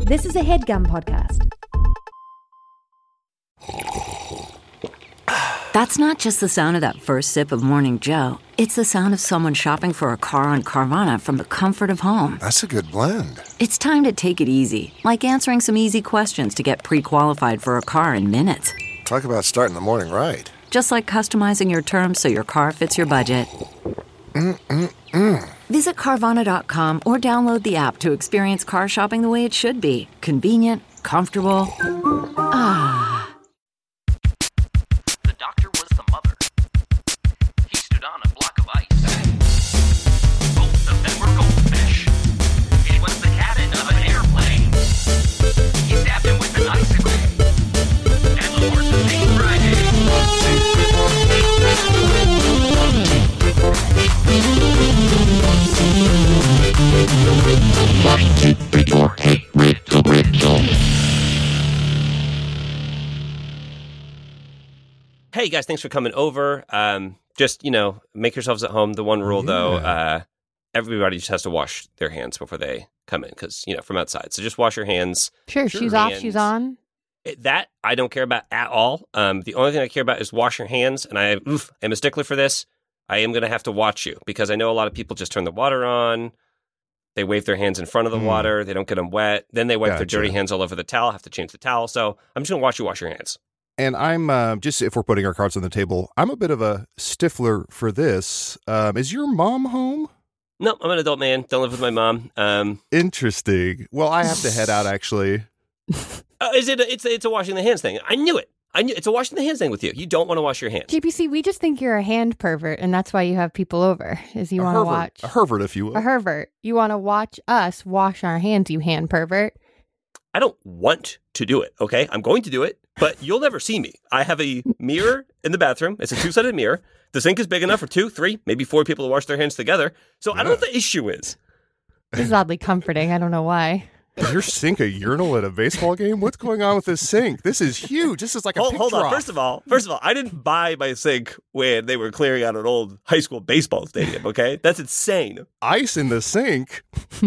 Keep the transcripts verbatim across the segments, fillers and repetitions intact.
This is a HeadGum podcast. That's not just the sound of that first sip of Morning Joe. It's the sound of someone shopping for a car on Carvana from the comfort of home. That's a good blend. It's time to take it easy, like answering some easy questions to get pre-qualified for a car in minutes. Talk about starting the morning right. Just like customizing your terms so your car fits your budget. Mm-mm-mm. Visit Carvana dot com or download the app to experience car shopping the way it should be. Convenient, comfortable. Ah. The doctor was the mother. He stood on a block of ice. Both of them were goldfish. It was the cabin of an airplane. He stabbed him with an icicle. And the horse was named Friday. Hey guys, thanks for coming over. Um, just, you know, make yourselves at home. The one rule, Yeah. though, uh, everybody just has to wash their hands before they come in because, you know, from outside. So just wash your hands. Sure, Sure. shoes off, And- shoes on. It- That I don't care about at all. Um, the only thing I care about is wash your hands. And I oof, am a stickler for this. I am going to have to watch you because I know a lot of people just turn the water on. They wave their hands in front of the Mm. water. They don't get them wet. Then they wipe their Gotcha. dirty hands all over the towel, have to change the towel. So I'm just going to watch you wash your hands. And I'm uh, just, if we're putting our cards on the table, I'm a bit of a stiffler for this. Um, is your mom home? No, I'm an adult man. Don't live with my mom. Um, Interesting. Well, I have to head out, actually. uh, is it? A, it's a, it's a washing the hands thing. I knew it. I knew it's a washing the hands thing with you. You don't want to wash your hands. G P C, we just think you're a hand pervert, and that's why you have people over, is you A want to Hervert- watch. A Hervert, if you will. A Hervert. You want to watch us wash our hands, you hand pervert. I don't want to do it. Okay, I'm going to do it, but you'll never see me. I have a mirror in the bathroom. It's a two-sided mirror. The sink is big enough for two, three, maybe four people to wash their hands together. So I don't know what the issue is. This is oddly comforting. I don't know why. Is your sink a urinal at a baseball game? What's going on with this sink? This is huge. This is like a Hold, pig hold on. trough. First of all, first of all, I didn't buy my sink when they were clearing out an old high school baseball stadium. Okay, that's insane. Ice in the sink.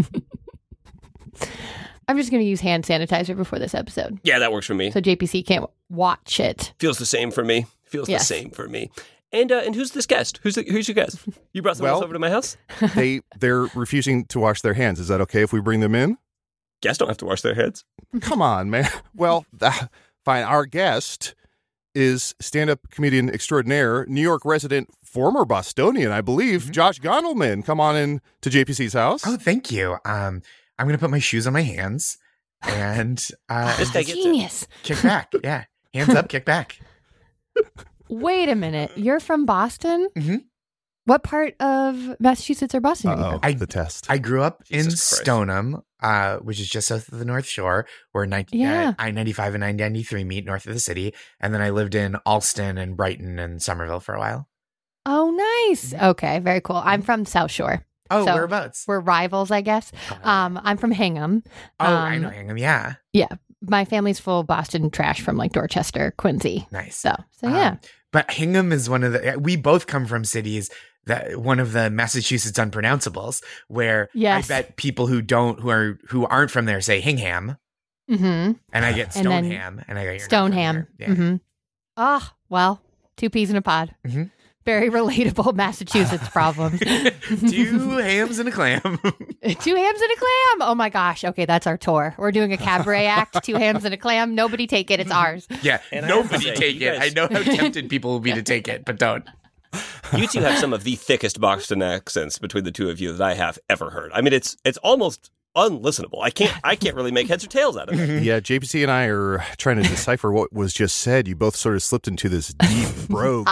I'm just going to use hand sanitizer before this episode, Yeah, that works for me. so J P C can't watch it. Feels the same for me. Feels Yes. the same for me. And uh, and who's this guest? Who's the, who's your guest? You brought someone Well- else over to my house? They they're refusing to wash their hands. Is that okay if we bring them in? Guests don't have to wash their hands. Come on, man. Well, uh, fine. Our guest is stand-up comedian extraordinaire, New York resident, former Bostonian, I believe, Mm-hmm. Josh Gondelman. Come on in to J P C's house. Oh, thank you. Um, I'm gonna put my shoes on my hands and uh, This guy gets it. Genius. kick back. Yeah, hands up, kick back. Wait a minute. You're from Boston? Mhm. What part of Massachusetts or Boston are you Uh-oh, from? I- the test. I grew up in Jesus Christ. Stoneham, uh, which is just south of the North Shore, where ninety, Yeah. uh, I ninety-five and I ninety-three meet north of the city. And then I lived in Alston and Brighton and Somerville for a while. Oh, nice. Okay, very cool. I'm from South Shore. Oh, So, whereabouts? We're rivals, I guess. Um, I'm from Hingham. oh, I um, know Hingham. Yeah, My family's full Boston trash from like Dorchester, Quincy. nice. So, so yeah. Um, but Hingham is one of the, we both come from cities that one of the Massachusetts unpronounceables where Yes. I bet people who don't, who are, who aren't from there say Hingham Mm-hmm. and I get And then Stoneham and I go, you're not from Stoneham. there. Yeah. Mm-hmm. Oh, well, two peas in a pod. Mhm. Very relatable Massachusetts problems. Two hams and a clam. Two hams and a clam. Oh my gosh. Okay, that's our tour. We're doing a cabaret act. Two hams and a clam. Nobody take it. It's ours. Yeah, And I have to nobody say, take you it. guys- I know how tempted people will be to take it, but don't. You two have some of the thickest Boston accents between the two of you that I have ever heard. I mean, it's it's almost unlistenable. I can't I can't really make heads or tails out of it. Yeah, J P C and I are trying to decipher what was just said. You both sort of slipped into this deep brogue.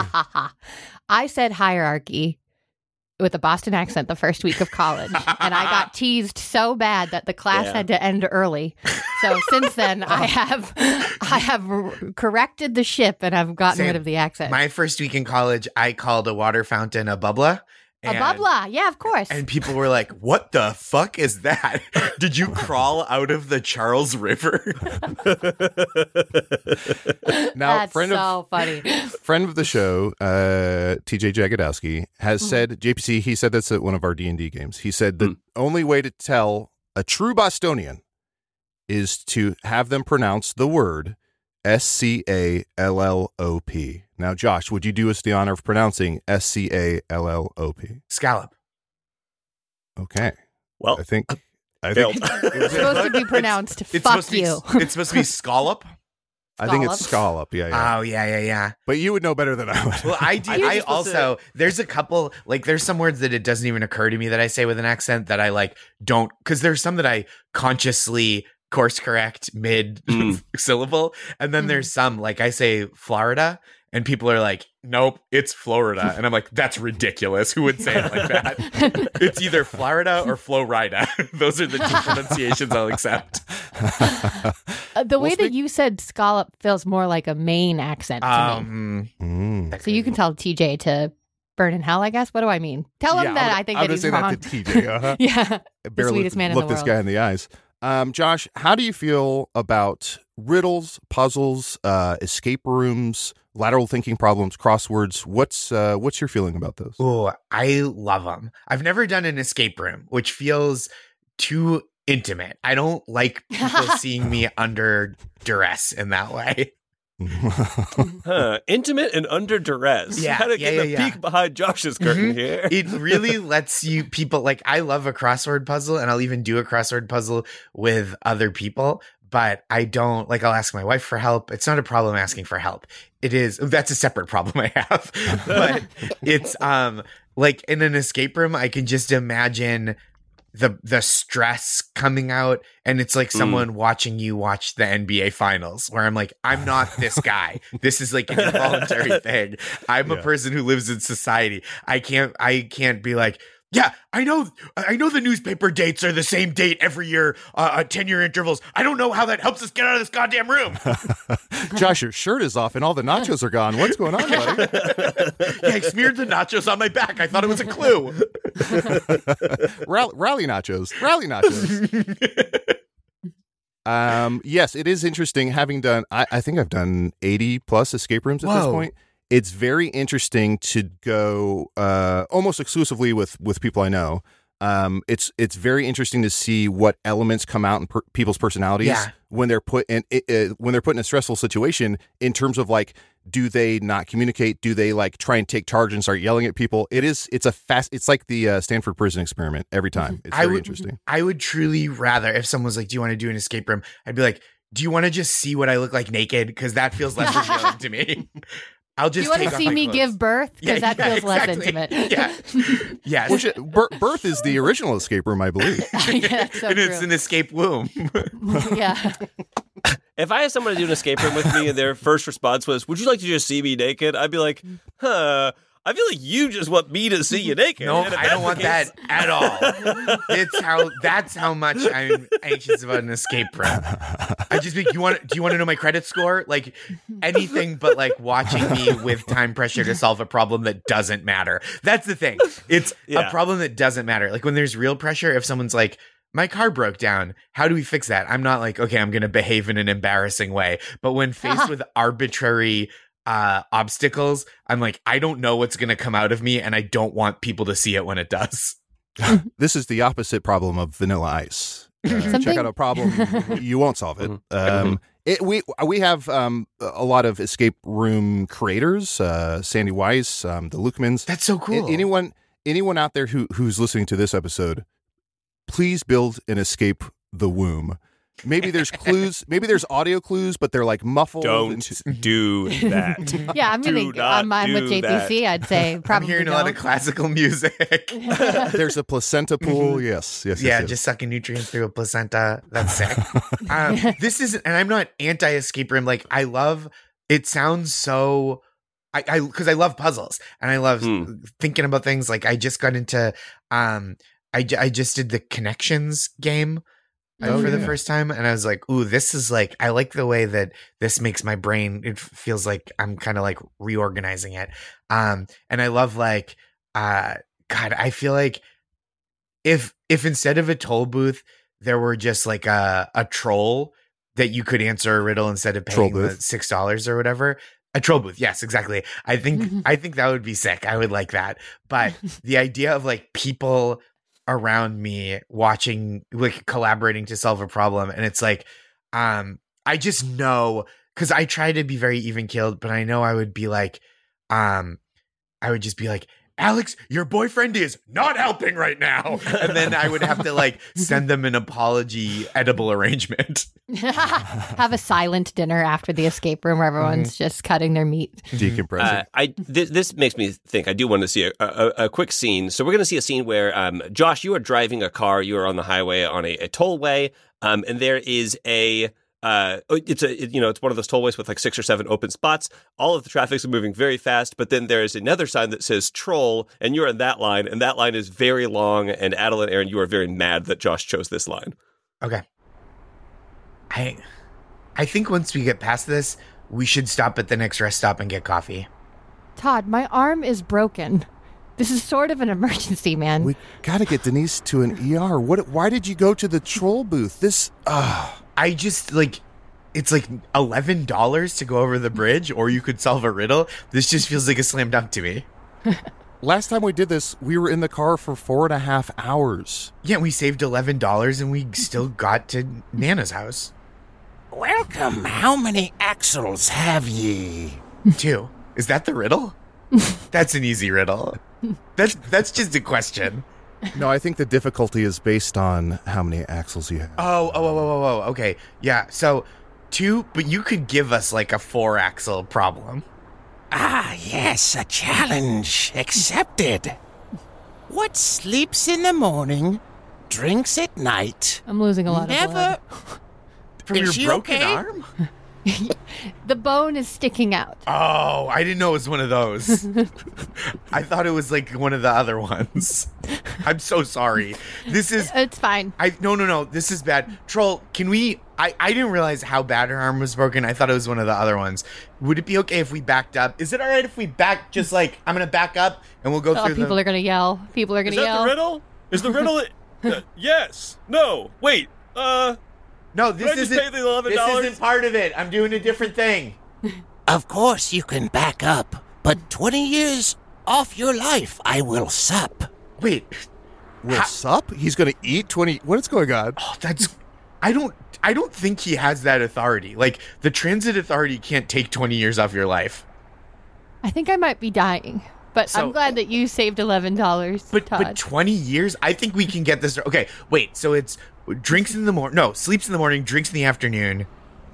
I said hierarchy with a Boston accent the first week of college, and I got teased so bad that the class Yeah. had to end early. So since then, I have I have r- corrected the ship and I've gotten Same. rid of the accent. My first week in college, I called a water fountain a bubbler. a bubbler, yeah, of course. And people were like, what the fuck is that? Did you crawl out of the Charles River? Now, That's friend so of funny. friend of the show, uh, T J Jagodowski, has Mm-hmm. said, J P C, he said this at one of our D and D games. He said the Mm. only way to tell a true Bostonian is to have them pronounce the word S C A L L O P. Now, Josh, would you do us the honor of pronouncing S C A L L O P? Scallop. Okay. Well, I think I failed. think It's supposed to be pronounced It's fuck supposed to be, you. It's supposed to be scallop. I think it's scallop. Yeah, yeah. Oh yeah, yeah, yeah. But you would know better than I would. Well, I do. I think I you're supposed also there's a couple like there's some words that it doesn't even occur to me that I say with an accent that I like don't because there's some that I consciously course correct mid Mm. syllable, and then there's some like I say Florida, and people are like, "Nope, it's Florida," and I'm like, "That's ridiculous. Who would say it like that?" It's either Florida or Florida. Those are the two pronunciations I'll accept. Uh, the way Well, that speak- you said scallop feels more like a Maine accent to me. Um, Mm. So you can tell T J to burn in hell, I guess. What do I mean? Tell him Yeah, that I'm- I think I'm that gonna he's say wrong. that to T J. Uh-huh. Yeah. Barely sweetest man in look the this world. guy in the eyes. Um, Josh, how do you feel about riddles, puzzles, uh, escape rooms, lateral thinking problems, crosswords? What's uh, what's your feeling about those? Oh, I love them. I've never done an escape room, which feels too intimate. I don't like people seeing me under duress in that way. Huh. Intimate and under duress. Yeah, Kind of yeah, getting yeah, a yeah. peek behind Josh's curtain Mhm. here. It really lets you people like I love a crossword puzzle and I'll even do a crossword puzzle with other people, but I don't like I'll ask my wife for help. It's not a problem asking for help. It is that's a separate problem I have. But it's um like in an escape room I can just imagine the the stress coming out and it's like someone watching you watch the N B A finals where I'm like I'm not this guy. This is like an involuntary thing. I'm a Yeah. person who lives in society. I can't I can't be like yeah, I know I know the newspaper dates are the same date every year, uh, at ten-year intervals. I don't know how that helps us get out of this goddamn room. Josh, your shirt is off and all the nachos are gone. What's going on, buddy? Yeah, I smeared the nachos on my back. I thought it was a clue. Rally, rally nachos. Rally nachos. Um, yes, it is interesting having done, I, I think I've done eighty plus escape rooms at this Whoa. point. It's very interesting to go uh, almost exclusively with, with people I know. Um, it's it's very interesting to see what elements come out in per- people's personalities Yeah. when they're put in uh, when they're put in a stressful situation. In terms of like, do they not communicate? Do they like try and take charge and start yelling at people? It is it's a fast. It's like the uh, Stanford Prison Experiment every time. It's I very would- interesting. I would truly rather if someone was like, "Do you want to do an escape room?" I'd be like, "Do you want to just see what I look like naked?" Because that feels less revealing to me. I'll Do just you want take to off see my me clothes. give birth? Because Yeah, that yeah, feels less exactly. intimate. Yeah, yeah. Which, bir- birth is the original escape room, I believe. Yeah, that's so and it's true. an escape womb. Yeah. If I had someone to do an escape room with me and their first response was, "Would you like to just see me naked?" I'd be like, "Huh, I feel like you just want me to see you naked." No, And if I that's don't the want case- that at all. It's how that's how much I'm anxious about an escape room. I just think you want. Do you want to know my credit score? Like anything but like watching me with time pressure to solve a problem that doesn't matter. That's the thing. It's Yeah. a problem that doesn't matter. Like when there's real pressure, if someone's like, my car broke down, how do we fix that? I'm not like, okay, I'm going to behave in an embarrassing way. But when faced with arbitrary uh, obstacles, I'm like, I don't know what's going to come out of me, and I don't want people to see it when it does. This is the opposite problem of Vanilla Ice. Uh, check Something- out a problem, you won't solve it. Mm-hmm. Um, it we we have um, a lot of escape room creators, uh, Sandy Weiss, um, the Lukemans. That's so cool. A- Anyone anyone out there who who's listening to this episode, please build an escape the womb. Maybe there's clues, maybe there's audio clues, but they're like muffled. Don't into- do that. Yeah, I'm Do going to, not I'm, I'm with do J P C, that. I'd say I'm probably hearing a lot of don't. classical music. There's a placenta pool. Yes, yes, yes. yeah, yes. just sucking nutrients through a placenta. That's sick. um, this is, and I'm not anti escape room. Like, I love. It sounds so. I, I, because I love puzzles and I love Hmm. thinking about things. Like, I just got into. Um, I, j- I just did the Connections game. uh, Oh, for the yeah. first time, and I was like, "Ooh, this is like I like the way that this makes my brain. It f- feels like I'm kind of like reorganizing it." Um, and I love like, uh, God, I feel like if if instead of a toll booth there were just like a a troll that you could answer a riddle instead of Troll paying the booth. six dollars or whatever. A troll booth, yes, exactly. I think I think that would be sick. I would like that. But the idea of like people around me watching, like collaborating to solve a problem. And it's like, um, I just know, because I try to be very even keeled, but I know I would be like, um, I would just be like, Alex, your boyfriend is not helping right now. And then I would have to like send them an apology edible arrangement. Have a silent dinner after the escape room where everyone's Mm-hmm. just cutting their meat. Decompressing. Uh, I th- this makes me think. I do want to see a, a, a quick scene. So we're going to see a scene where, um, Josh, you are driving a car. You are on the highway on a, a tollway, um, and there is a. Uh, it's a it, you know it's one of those tollways with like six or seven open spots. All of the traffic is moving very fast, but then there is another sign that says "troll," and you're in that line, and that line is very long. And Adel and Aaron, you are very mad that Josh chose this line. Okay. I I think once we get past this, we should stop at the next rest stop and get coffee. Todd, my arm is broken. This is sort of an emergency, man. We got to get Denise to an E R. What? Why did you go to the troll booth? This. Uh, I just like it's like eleven dollars to go over the bridge, or you could solve a riddle. This just feels like a slam dunk to me. last time we did this, we were in the car for four and a half hours. Yeah, we saved eleven dollars and we still got to Nana's house. Welcome. How many axles have ye? Two. Is that the riddle? That's an easy riddle. That's that's just a question. No, I think the difficulty is based on how many axles you have. Oh, oh, oh, oh, oh, oh. Okay. Yeah. So two, but you could give us like a four axle problem. Ah, yes, a challenge accepted. What sleeps in the morning, drinks at night, I'm losing a lot of never... blood. From Is your she broken okay? arm? The bone is sticking out. Oh, I didn't know it was one of those. I thought it was like one of the other ones. I'm so sorry. This is It's fine. I no no no, this is bad. Troll, can we I, I didn't realize how bad her arm was broken. I thought it was one of the other ones. Would it be okay if we backed up? Is it all right if we back just like I'm gonna back up and we'll go Oh, through people the are gonna yell. People are Is gonna that yell. the riddle? Is the riddle? uh, yes. No. Wait. Uh. No, Did this I just isn't pay the eleven this dollars? isn't part of it. I'm doing a different thing. Of course you can back up, but twenty years off your life I will sup. Wait, Will Ha- sup? He's going to eat twenty. What is going on? oh, that's I don't I don't think he has that authority. Like the transit authority can't take twenty years off your life. I think I might be dying, but So- I'm glad that you saved eleven dollars, But Todd. but twenty years? I think we can get this. Okay, wait. So it's drinks in the morning. No, sleeps in the morning, drinks in the afternoon.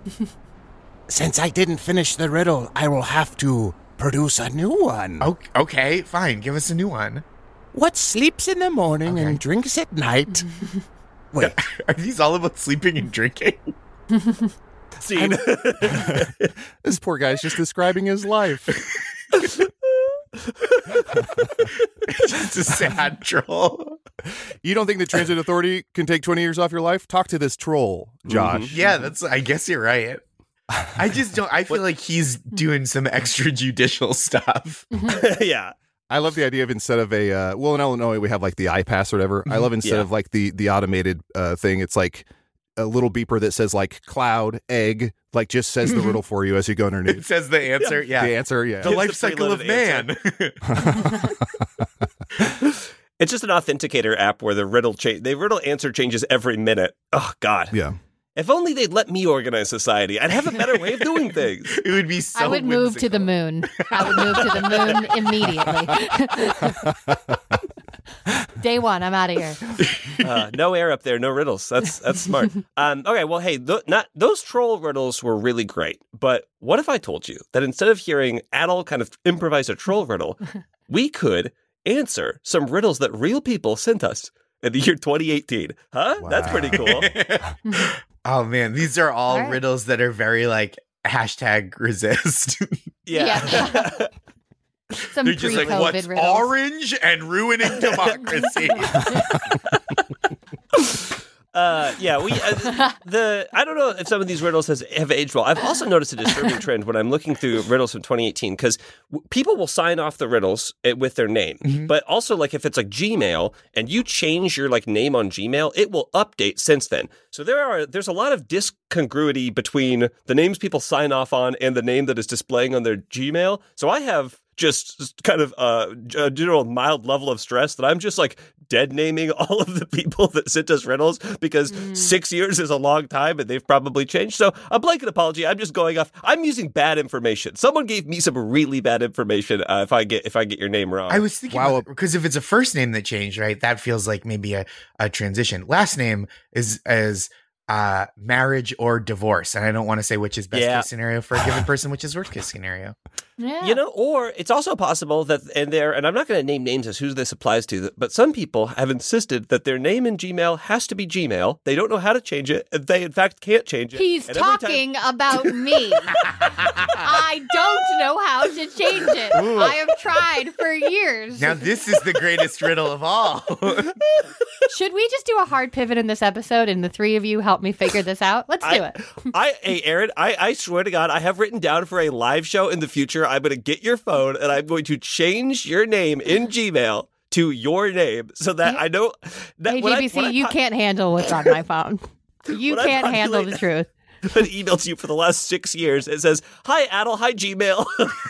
Since I didn't finish the riddle, I will have to produce a new one. Oh, okay, fine. Give us a new one. What sleeps in the morning Okay. and drinks at night? Wait, Are these all about sleeping and drinking? Scene. This poor guy's just describing his life. Just a sad troll. You don't think the transit authority can take twenty years off your life? Talk to this troll, Josh. Yeah, that's. I guess you're right. I just don't. I feel like he's doing some extrajudicial stuff. yeah. I love the idea of instead of a uh, well in Illinois we have like the iPass or whatever. I love instead Yeah. of like the the automated uh, thing. It's like a little beeper that says like cloud egg, like just says the riddle for you as you go It underneath. says the answer. Yeah, The answer, yeah. the Gives life the cycle of preloaded man. It's just an authenticator app where the riddle cha- the riddle answer changes every minute. Oh God. Yeah. If only they'd let me organize society, I'd have a better way of doing things. It would be so. I would move to the whimsical. moon. I would move to the moon immediately. Day one, I'm out of here. Uh, no air up there, no riddles. That's that's smart. Um, okay, well, hey, th- not those troll riddles were really great. But what if I told you that instead of hearing Adel kind of improvise a troll riddle, we could answer some riddles that real people sent us in the year twenty eighteen? Huh? That's pretty cool. Oh man, these are all, All right. riddles that are very like hashtag resist. Yeah. Yeah. Some They're just like, pre-COVID what's riddles. orange and ruining democracy? Uh, yeah, we uh, the I don't know if some of these riddles has, have aged well. I've also noticed a disturbing trend when I'm looking through riddles from twenty eighteen because w- people will sign off the riddles uh, with their name, but also like if it's like Gmail and you change your like name on Gmail, it will update since then. So there are there's a lot of discongruity between the names people sign off on and the name that is displaying on their Gmail. So I have just, just kind of uh, a general mild level of stress that I'm just like dead naming all of the people that sent us riddles because mm. six years is a long time and they've probably changed. So a blanket apology. I'm just going off. I'm using bad information. Someone gave me some really bad information. Uh, if I get if I get your name wrong, I was thinking wow. because if it's a first name that changed, right, that feels like maybe a, a transition. Last name is as uh, marriage or divorce, and I don't want to say which is best yeah. case scenario for a given person, which is worst case scenario. Yeah. You know, or it's also possible that, and there, and I'm not going to name names as who this applies to, but some people have insisted that their name in Gmail has to be Gmail. They don't know how to change it. They, in fact, can't change it. He's and talking time- about me. I don't know how to change it. Ooh. I have tried for years. Now, this is the greatest riddle of all. Should we just do a hard pivot in this episode and the three of you help me figure this out? Let's do I, it. I, hey, Aaron, I, I swear to God, I have written down for a live show in the future. I'm going to get your phone and I'm going to change your name in Gmail to your name so that I know that hey, when G B C, I, when you I, can't handle what's on my phone. You can't handle the truth. An email to you for the last six years. It says, "Hi, Adel. Hi, Gmail."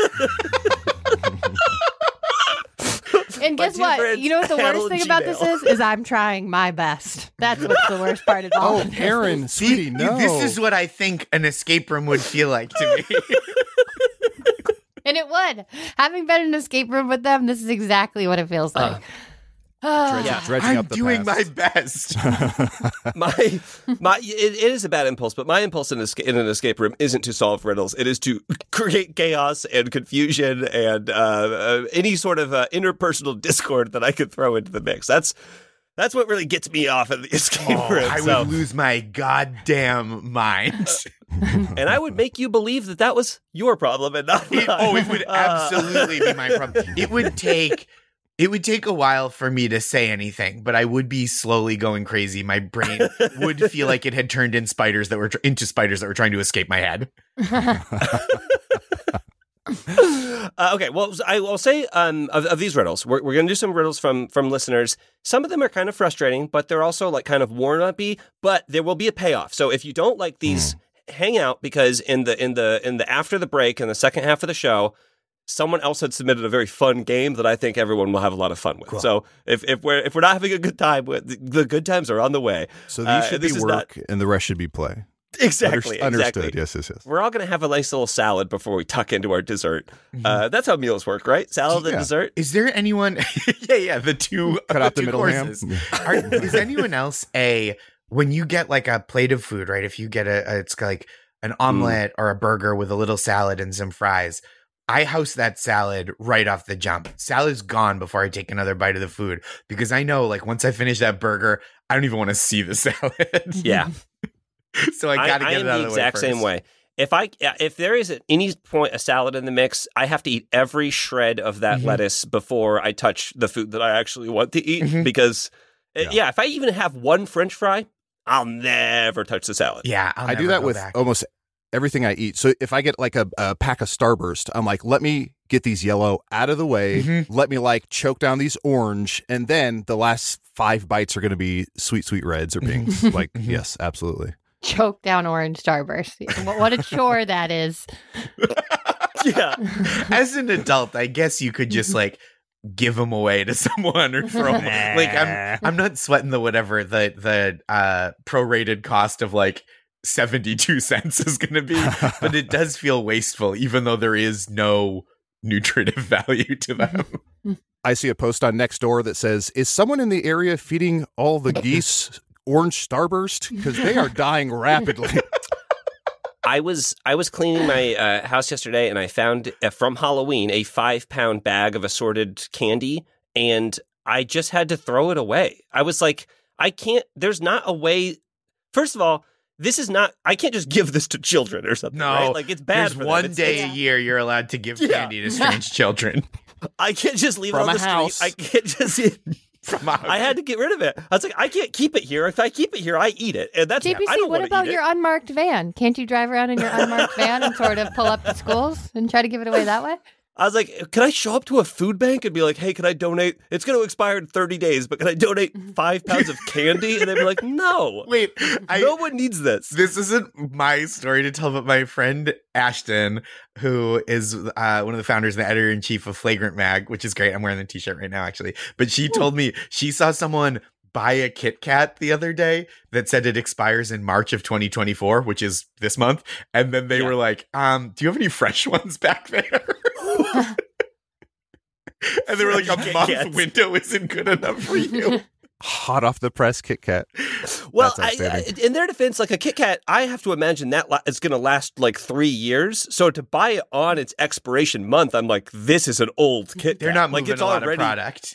And guess what? Friends, you know what the worst Adel thing about Gmail. this is? Is I'm trying my best. That's what's the worst part of all Oh, of this. Aaron, sweetie, no. This is what I think an escape room would feel like to me. And it would. Having been in an escape room with them, this is exactly what it feels like. Uh, Dredging, yeah. dredging I'm up the doing past. my best. my my it, it is a bad impulse, but my impulse in, esca- in an escape room isn't to solve riddles. It is to create chaos and confusion and uh, uh, any sort of uh, interpersonal discord that I could throw into the mix. That's that's what really gets me off in the escape Oh, room. I so. would lose my goddamn mind. And I would make you believe that that was your problem and not mine. It, oh, it would Uh, absolutely be my problem. It would take it would take a while for me to say anything, but I would be slowly going crazy. My brain would feel like it had turned in spiders that were tr- into spiders that were trying to escape my head. Uh, okay, well, I will say um, of, of these riddles, we're, we're going to do some riddles from from listeners. Some of them are kind of frustrating, but they're also like kind of warm-uppy, but there will be a payoff. So if you don't like these, mm. hang out, because in the in the in the after the break in the second half of the show, someone else had submitted a very fun game that I think everyone will have a lot of fun with. Cool. So if, if we're if we're not having a good time, the, the good times are on the way. So these uh, should be this work, not... and the rest should be play. Exactly, Underst- Understood. exactly. Yes, yes, yes. We're all going to have a nice little salad before we tuck into our dessert. Mm-hmm. Uh, that's how meals work, right? Salad yeah. and dessert. Is there anyone? yeah, yeah. The two cut out the two middle courses. ham. Are, is anyone else a when you get like a plate of food, right? If you get a, a it's like an omelet mm. or a burger with a little salad and some fries. I house that salad right off the jump. Salad's gone before I take another bite of the food because I know, like, once I finish that burger, I don't even want to see the salad. Yeah. So I got to get I it out the of the way exact first. same way. If I if there is at any point a salad in the mix, I have to eat every shred of that mm-hmm. lettuce before I touch the food that I actually want to eat. Mm-hmm. Because yeah. yeah, if I even have one French fry, I'll never touch the salad. Yeah, I'll I do that with back. almost everything I eat. So if I get like a, a pack of Starburst, I'm like, let me get these yellow out of the way. Mm-hmm. Let me like choke down these orange, and then the last five bites are going to be sweet, sweet reds or pinks. Like, yes, absolutely. Choke down orange Starburst. What, what a chore that is. Yeah. As an adult, I guess you could just like give them away to someone or throw them. Like I'm, I'm not sweating the whatever the the uh, prorated cost of like seventy-two cents is going to be, but it does feel wasteful, even though there is no nutritive value to them. I see a post on Nextdoor that says, "Is someone in the area feeding all the geese orange Starburst? Because they are dying rapidly." I was I was cleaning my uh, house yesterday, and I found uh, from Halloween a five pound bag of assorted candy, and I just had to throw it away. I was like, I can't. There's not a way. First of all, this is not. I can't just give this to children or something. No, right? Like it's bad. There's for one them. It's, day it's, a year you're allowed to give Yeah. candy to strange children. I can't just leave From it on a the house. street. I can't just. From a I had to get rid of it. I was like, I can't keep it here. If I keep it here, I eat it, and that's J P I C, don't what wanna about eat your it. unmarked van? Can't you drive around in your unmarked van and sort of pull up to schools and try to give it away that way? I was like, can I show up to a food bank and be like, hey, can I donate? It's going to expire in thirty days, but can I donate five pounds of candy? And they'd be like, no. Wait, I, no one needs this. This isn't my story to tell, but my friend Ashton, who is uh, one of the founders and the editor-in-chief of Flagrant Mag, which is great. I'm wearing the t-shirt right now, actually. But she told me she saw someone buy a Kit Kat the other day that said it expires in March of twenty twenty-four, which is this month. And then they Yeah. were like, um, do you have any fresh ones back there? And they were like, a Fresh Kit month Kats. window isn't good enough for you. Hot off the press Kit Kat. Well, That's I, I, outstanding. in their defense, like a Kit Kat, I have to imagine that la- it's going to last like three years. So to buy it on its expiration month, I'm like, this is an old Kit Kat. They're not like moving it's a lot already. of product.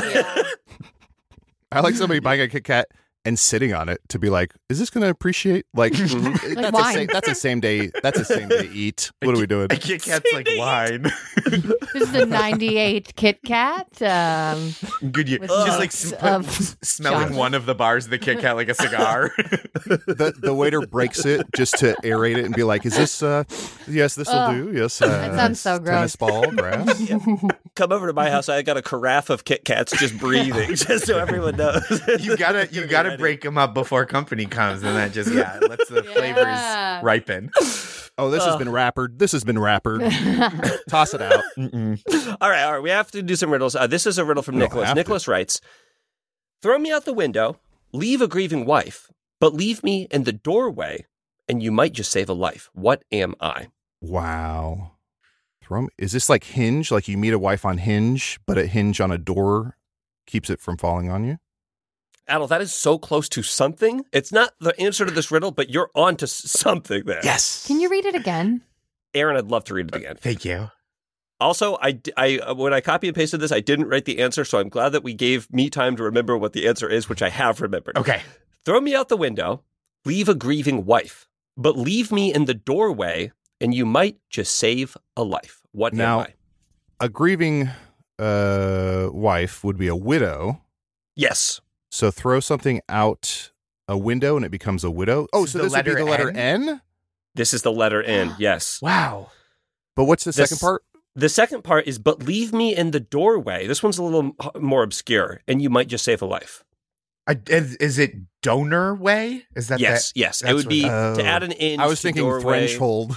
I like somebody buying a Kit Kat and sitting on it to be like, is this going to appreciate? Like, that's, a wine. sa- that's a same day. That's a same day eat. What are we doing? A Kit Kat's like wine. This is a ninety-eight Kit Kat. Um, Good year. With Just like notes sm- of s- smelling chocolate. one of the bars of the Kit Kat like a cigar. the the waiter breaks it just to aerate it and be like, is this? Uh, yes, this will Ugh. do. Yes, uh, That sounds so tennis gross. ball, grass. Come over to my house. I got a carafe of Kit Kats just breathing, just so everyone knows. you gotta you gotta ready. break them up before company comes, and that just yeah lets the Yeah. flavors ripen. Oh, this has been wrappered. This has been wrappered. Toss it out. All right, all right. We have to do some riddles. Uh, this is a riddle from We don't Nicholas. have to. Nicholas writes, throw me out the window, leave a grieving wife, but leave me in the doorway, and you might just save a life. What am I? Wow. Throw me, is this like Hinge? Like you meet a wife on Hinge, but a hinge on a door keeps it from falling on you? Adel, that is so close to something. It's not the answer to this riddle, but you're on to s- something there. Yes. can you read it again? Aaron, I'd love to read it again. Thank you. Also, I, d- I- uh, when I copy and pasted this, I didn't write the answer, so I'm glad that we gave me time to remember what the answer is, which I have remembered. Okay. Throw me out the window, leave a grieving wife, but leave me in the doorway, and you might just save a life. What Now- am I? A grieving uh, wife would be a widow. Yes. So throw something out a window and it becomes a widow. Oh, so The this would be letter the letter N? N? This is the letter N. Yes. Wow. But what's the This- second part? The second part is, but leave me in the doorway. This one's a little m- more obscure, and you might just save a life. I, is, is it donor way? Is that yes, the- yes. It that's would what- be Oh. to add an inch. I was to thinking doorway. French hold.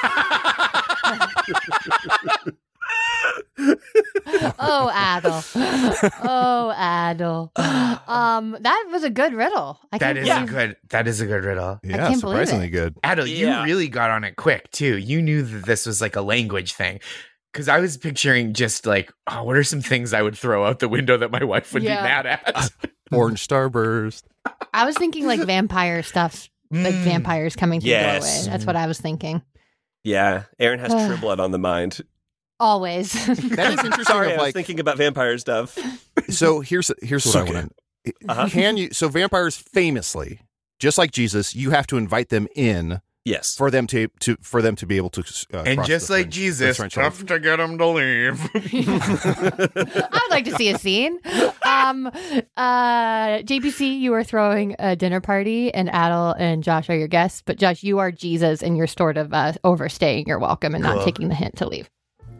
Oh, Adel. Oh, Adel. Um, that was a good riddle. I That can't is believe- a good. That is a good riddle. Yeah, can't believe surprisingly it. good. Adel, Yeah. you really got on it quick too. You knew that this was like a language thing. Because I was picturing just like, oh, what are some things I would throw out the window that my wife would Yeah. be mad at? Orange starburst. I was thinking like vampire stuff, like Mm. vampires coming through Yes. the doorway. That's what I was thinking. Yeah, Aaron has True Blood on the mind. Always. That is interesting. Sorry, of I was like, thinking about vampire stuff. so here's here's what So I want to. Uh-huh. Can you? So vampires famously, just like Jesus, you have to invite them in Yes. for them to to for them to be able to. Uh, and cross just the like fringe- Jesus, the threshold. tough to get him to leave. I would like to see a scene. Um, uh, J P C, you are throwing a dinner party, and Adel and Josh are your guests. But Josh, you are Jesus, and you're sort of uh, overstaying your welcome and not Cool. taking the hint to leave.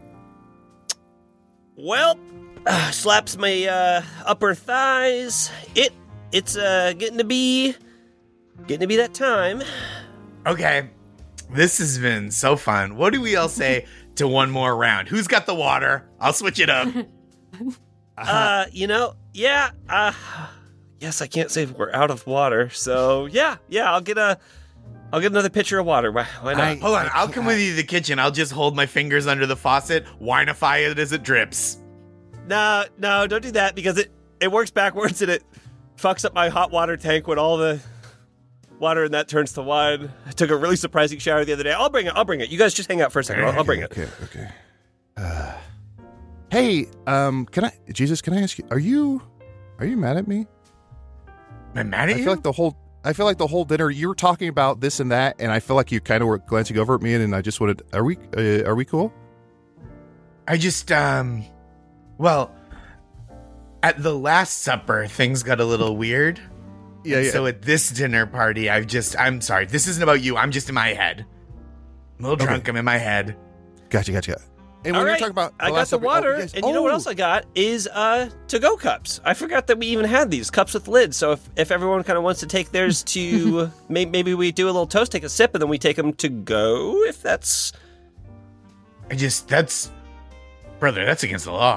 Well, uh, slaps my uh, upper thighs. It it's uh, getting to be getting to be that time. Okay, this has been so fun. What do we all say to one more round? Who's got the water? I'll switch it up. Uh, you know, yeah. Uh, yes, I can't say we're out of water. So yeah, yeah. I'll get a I'll get another pitcher of water. Why, why not? I- Hold on, I'll come with you to the kitchen. I'll just hold my fingers under the faucet, winify it as it drips. No, no, don't do that because it, it works backwards and it fucks up my hot water tank when all the water in that turns to wine. I took a really surprising shower the other day. I'll bring it. I'll bring it. You guys just hang out for a second. I'll, I'll bring it. Okay, okay. Uh, hey, um, can I, Jesus? Can I ask you? Are you, are you mad at me? Am I mad at I you? feel like the whole, I feel like the whole dinner you were talking about this and that, and I feel like you kind of were glancing over at me, and I just wanted, are we, uh, are we cool? I just, um, well, at the Last Supper, things got a little weird. Yeah, And yeah. So at this dinner party, I've just, I'm sorry, this isn't about you. I'm just in my head. I'm a little Okay. drunk. I'm in my head. Gotcha, gotcha. And when All you're right, talking about the I got last the epi- oh, water, yes. and you know what Oh. else I got is uh to-go cups. I forgot that we even had these cups with lids. So if, if everyone kind of wants to take theirs to, may, maybe we do a little toast, take a sip, and then we take them to go. If that's I just that's brother, that's against the law.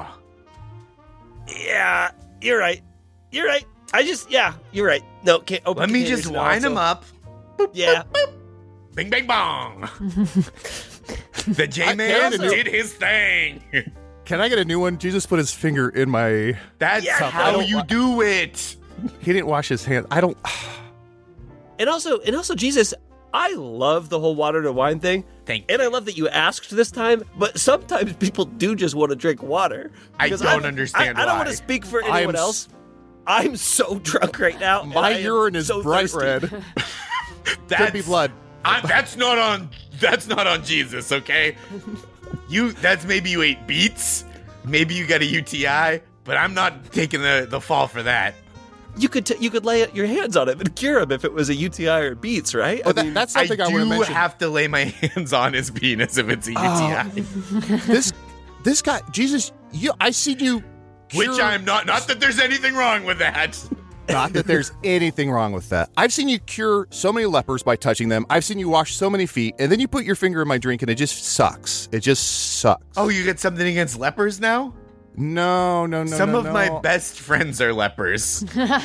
yeah, you're right, you're right. I just yeah, you're right. No, can't open. Let me containers just now, wind so- them up. Yeah. Bing bang bong. The J Man also- did his thing. Can I get a new one? Jesus put his finger in my. That's Yeah, I how don't you wa- do it. He didn't wash his hands. I don't. And also, and also, Jesus, I love the whole water to wine thing. Thank And you. I love that you asked this time, but sometimes people do just want to drink water. I Because don't I'm- understand I, I don't why. want to speak for I'm anyone s- else. I'm so drunk right now. and My I am urine is so bright thirsty. red. That's, Could be blood. I, that's not on. That's not on Jesus. Okay. You. That's maybe you ate beets. Maybe you got a U T I. But I'm not taking the, the fall for that. You could t- you could lay your hands on it and cure him if it was a U T I or beets, right? Oh, I that, mean, that's I something I, do want to mention. have to lay my hands on his penis if it's a U T I. this, this guy, Jesus, you. I seen you. Which cure- I'm not. Not that there's anything wrong with that. Not that there's anything wrong with that. I've seen you cure so many lepers by touching them. I've seen you wash so many feet, and then you put your finger in my drink, and it just sucks. It just sucks. Oh, you get something against lepers now? no, no, no. Some no, of no. my best friends are lepers.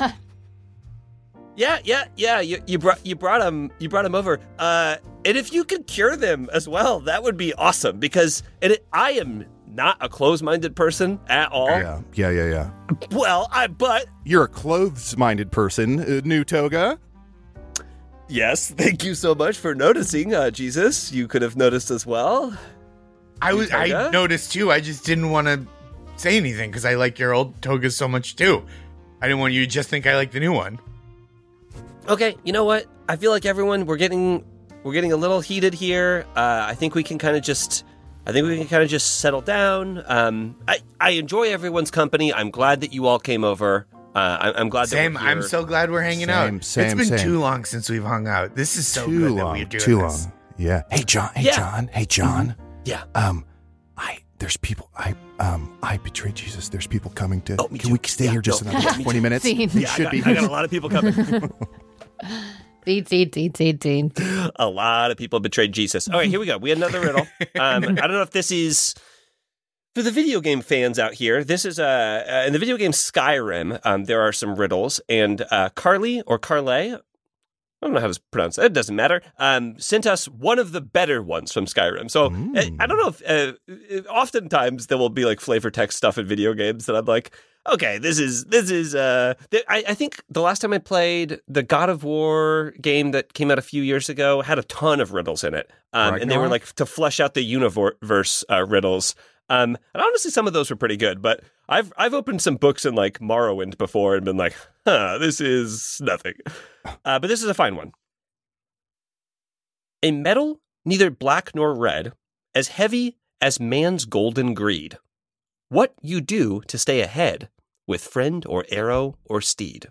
yeah, yeah, yeah. You, you brought you brought him you brought him over. Uh, and if you could cure them as well, that would be awesome. Because and it, I am not a closed-minded person at all. Yeah, yeah, yeah, yeah. Well, I but You're a clothes-minded person, uh, new toga. yes, thank you so much for noticing, uh, Jesus. You could have noticed as well. I was. I Toga? noticed too. I just didn't want to say anything because I like your old togas so much too. I didn't want you to just think I like the new one. Okay, you know what? I feel like everyone we're getting we're getting a little heated here. Uh, I think we can kind of just I think we can kind of just settle down. Um, I I enjoy everyone's company. I'm glad that you all came over. Uh, I, I'm glad Same. that we're here. I'm so glad we're hanging Same, out. same, it's been same. too long since we've hung out. This is so too good long, that we're doing too this. long. Yeah. Hey, John. Hey, Yeah. John. Hey, John. yeah. Um, I there's people. I um I betrayed Jesus. There's people coming to. Oh, me can too. we stay Yeah, here just no, another yeah, me twenty too. minutes? Scene. It Yeah, I should got, be. I got a lot of people coming. Seed, seed, seed, seed, seed. A lot of people betrayed Jesus. All right, here we go. We had another riddle. Um, I don't know if this is for the video game fans out here. This is uh, uh in the video game Skyrim. Um, there are some riddles, and uh, Carly or Carlay, I don't know how to pronounce it. It doesn't matter. Um, sent us one of the better ones from Skyrim. So Mm. I, I don't know if uh, oftentimes there will be like flavor text stuff in video games that I'm like, okay, this is this is. Uh, th- I, I think the last time I played the God of War game that came out a few years ago had a ton of riddles in it, um, and they were Ragnarok? like to flesh out the universe uh, riddles. Um, and honestly, some of those were pretty good. But I've I've opened some books in like Morrowind before and been like, huh, this is nothing. Uh, but this is a fine one. A metal neither black nor red, as heavy as man's golden greed. What you do to stay ahead with friend or arrow or steed.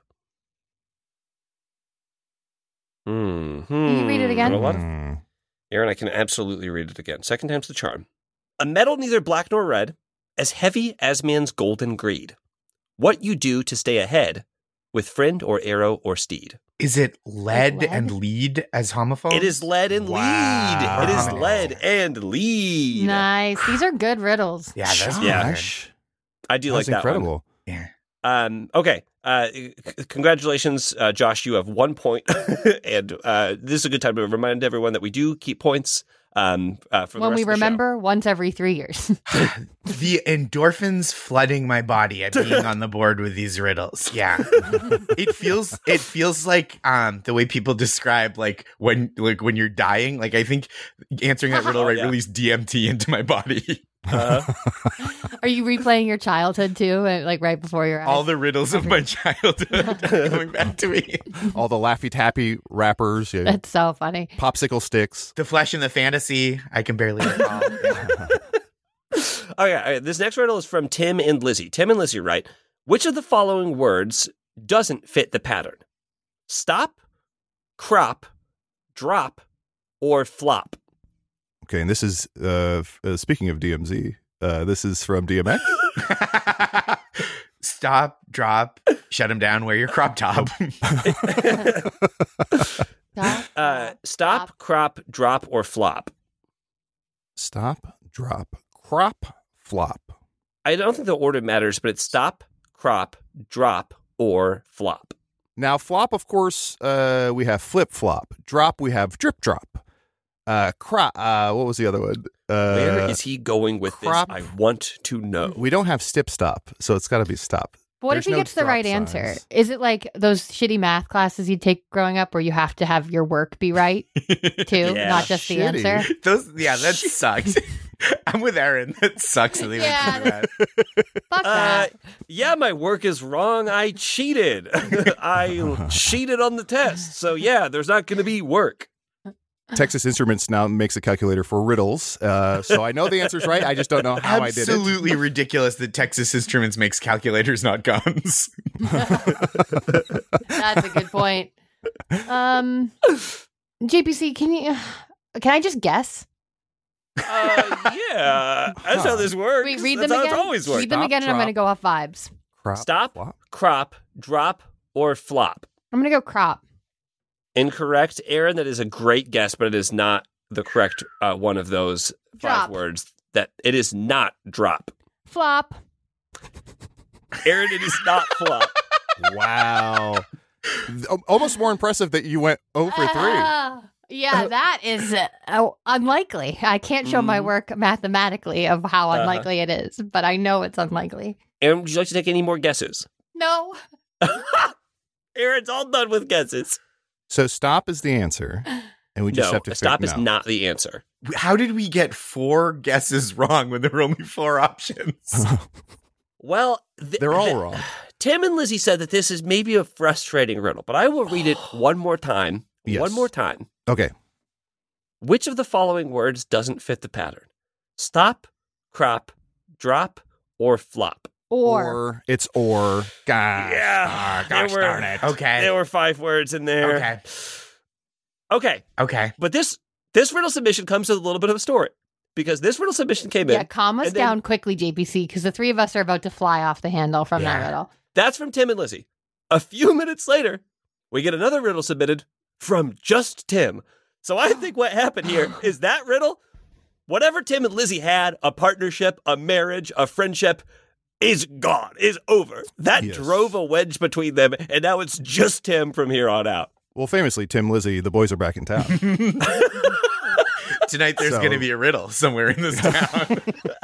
Hmm. Can you read it again? A lot of- Mm. Aaron, I can absolutely read it again. Second time's the charm. A metal neither black nor red, as heavy as man's golden greed. What you do to stay ahead with friend or arrow or steed. Is it lead, lead? and lead as homophones? It is lead and Wow. lead. It is lead and lead. Nice. These are good riddles. Yeah, that's Yeah. Josh, I do that like was that incredible. Yeah. one. Um, okay. Uh, c- congratulations, uh, Josh. You have one point. and uh, this is a good time to remind everyone that we do keep points um, uh, for the When rest we of the show. remember, once every three years. The endorphins flooding my body at being on the board with these riddles. Yeah. It feels it feels like um the way people describe like when like when you're dying. Like I think answering that riddle Oh, right yeah. released D M T into my body. Uh, Are you replaying your childhood too, uh, like right before your eyes? All the riddles of my childhood are coming back to me. All the Laffy Taffy wrappers, yeah, That's so funny. popsicle sticks. The Flesh and the Fantasy, I can barely recall. Yeah. all right, all right. This next riddle is from Tim and Lizzie. Tim and Lizzie write, which of the following words doesn't fit the pattern? Stop, crop, drop, or flop? Okay, and this is uh, f- uh speaking of D M Z. Uh, this is from D M X. Stop, drop, shut him down, wear your crop top. Stop, Uh, stop, crop, drop, or flop. Stop, drop, crop, flop. I don't think the order matters, but it's stop, crop, drop, or flop. Now, flop, of course, uh, we have flip flop. Drop, we have drip drop. Uh, crop. Uh, what was the other one? Uh, Where is he going with crop. this? I want to know. We don't have stip stop, so it's got to be stop. But what There's if he no gets the drop right signs. answer? Is it like those shitty math classes you take growing up where you have to have your work be right too, Yeah. not just the Shitty. answer? Those, yeah, that sucks. I'm with Aaron. That sucks that they Yeah, would do that. Fuck Uh, that. yeah, my work is wrong. I cheated. I cheated on the test. So, yeah, there's not going to be work. Texas Instruments now makes a calculator for riddles, uh, so I know the answer's right. I just don't know how I did it. Absolutely ridiculous that Texas Instruments makes calculators, not guns. That's a good point. Um, J P C, can you? Can I just guess? Uh, yeah, that's how this works. Wait, read that's them how again. it's always worked. Read them Stop, again, and I'm drop. going to go off vibes. Crop, Stop, flop. crop, drop, or flop. I'm going to go crop. Incorrect, Aaron. That is a great guess, but it is not the correct uh, one of those Drop. five words. That it is not drop. Flop. Aaron, it is not flop. Wow. Al- Almost more impressive that you went oh for three. Ah, yeah, that is uh, oh, unlikely. I can't show my Mhm. work mathematically of how Uh-huh. unlikely it is, but I know it's unlikely. Aaron, would you like to take any more guesses? No. Aaron's all done with guesses. So stop is the answer, and we just no, have to stop fig- is no. not the answer. How did we get four guesses wrong when there were only four options? Well, th- They're all th- wrong. Tim and Lizzie said that this is maybe a frustrating riddle, but I will read it one more time. Yes. One more time. Okay. Which of the following words doesn't fit the pattern? Stop, crop, drop, or flop? Or, it's or. Gosh. Yeah. ah, gosh There were- darn it. Okay. There were five words in there. Okay. Okay. Okay. But this this riddle submission comes with a little bit of a story because this riddle submission came yeah, in. calm us and then- down quickly, J P C, because the three of us are about to fly off the handle from Yeah. that riddle. That's from Tim and Lizzie. A few minutes later, we get another riddle submitted from just Tim. So I think what happened here is that riddle, whatever Tim and Lizzie had, a partnership, a marriage, a friendship, is gone, is over. That Yes. drove a wedge between them, and now it's just Tim from here on out. Well, famously, Tim, Lizzie, the boys are back in town. Tonight there's So- going to be a riddle somewhere in this town.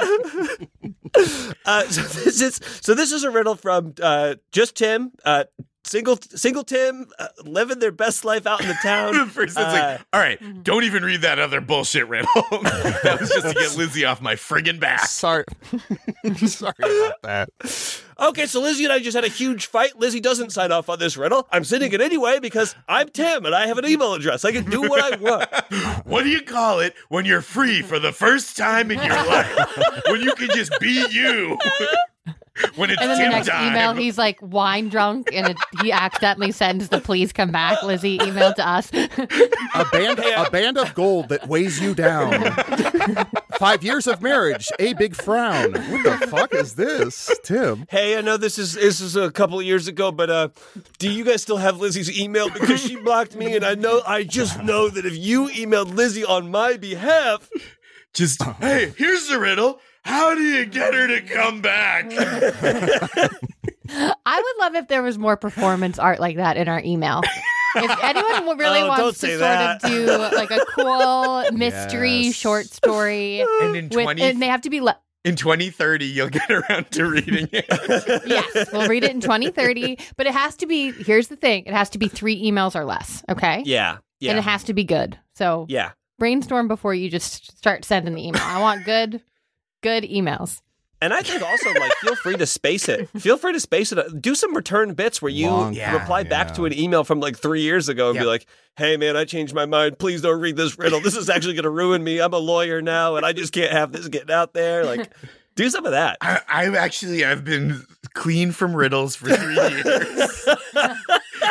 Uh, so this is so this is a riddle from uh, just Tim, uh, single single Tim, uh, living their best life out in the town. First, it's Uh, like, all right, don't even read that other bullshit riddle. That was just to get Lizzie off my friggin' back. Sorry. Sorry about that. Okay, so Lizzie and I just had a huge fight. Lizzie doesn't sign off on this riddle. I'm sending it anyway because I'm Tim and I have an email address. I can do what I want. What do you call it when you're free for the first time in your life? When you can just be you. When it's And then the Tim next time. email, he's like wine drunk, and it, he accidentally sends the "please come back" Lizzie email to us. A band, a band of gold that weighs you down. Five years of marriage, a big frown. What the fuck is this, Tim? Hey, I know this is this is a couple of years ago, but uh, do you guys still have Lizzie's email? Because she blocked me, and I know I just know that if you emailed Lizzie on my behalf, Just, hey, here's the riddle. How do you get her to come back? I would love if there was more performance art like that in our email. If anyone w- really Oh, wants don't to say sort that. of do like a cool mystery Yes. short story, And in with, twenty and they have to be. Le- in twenty thirty, you'll get around to reading it. yes, we'll read it in twenty thirty, but it has to be. Here's the thing: it has to be three emails or less. Okay, yeah, yeah, and it has to be good. So yeah. brainstorm before you just start sending the email. I want good, good emails. And I think also, like, feel free to space it. Feel free to space it. Do some return bits where you Long- Yeah, reply back yeah. to an email from like three years ago and Yeah. be like, hey, man, I changed my mind. Please don't read this riddle. This is actually going to ruin me. I'm a lawyer now, and I just can't have this getting out there. Like, do some of that. I, I've actually, I've been clean from riddles for three years.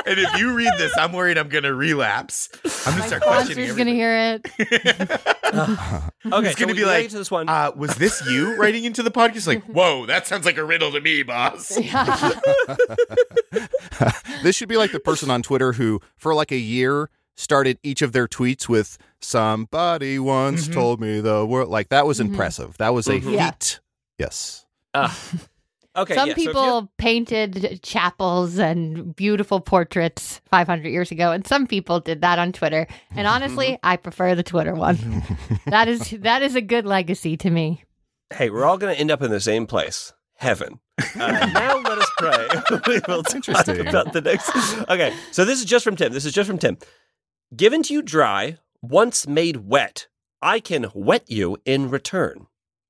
And if you read this, I'm worried I'm going to relapse. I'm going to My start questioning sponsor's going to hear it. Okay, It's so going to we be relate like, to this one. Uh, was this you writing into the podcast? Like, whoa, that sounds like a riddle to me, boss. This should be like the person on Twitter who, for like a year, started each of their tweets with "somebody once Mhm. told me the world." Like that was Mhm. impressive. That was a Mhm. Yeah. feat. Yes. Uh, okay, Some yeah, so if people you're- painted chapels and beautiful portraits five hundred years ago, and some people did that on Twitter. And honestly, I prefer the Twitter one. that is that is a good legacy to me. hey, we're all going to end up in the same place, heaven. Uh, now let us pray. We will talk Interesting. about the next. Okay, so this is just from Tim. This is just from Tim. Given to you dry, once made wet, I can wet you in return.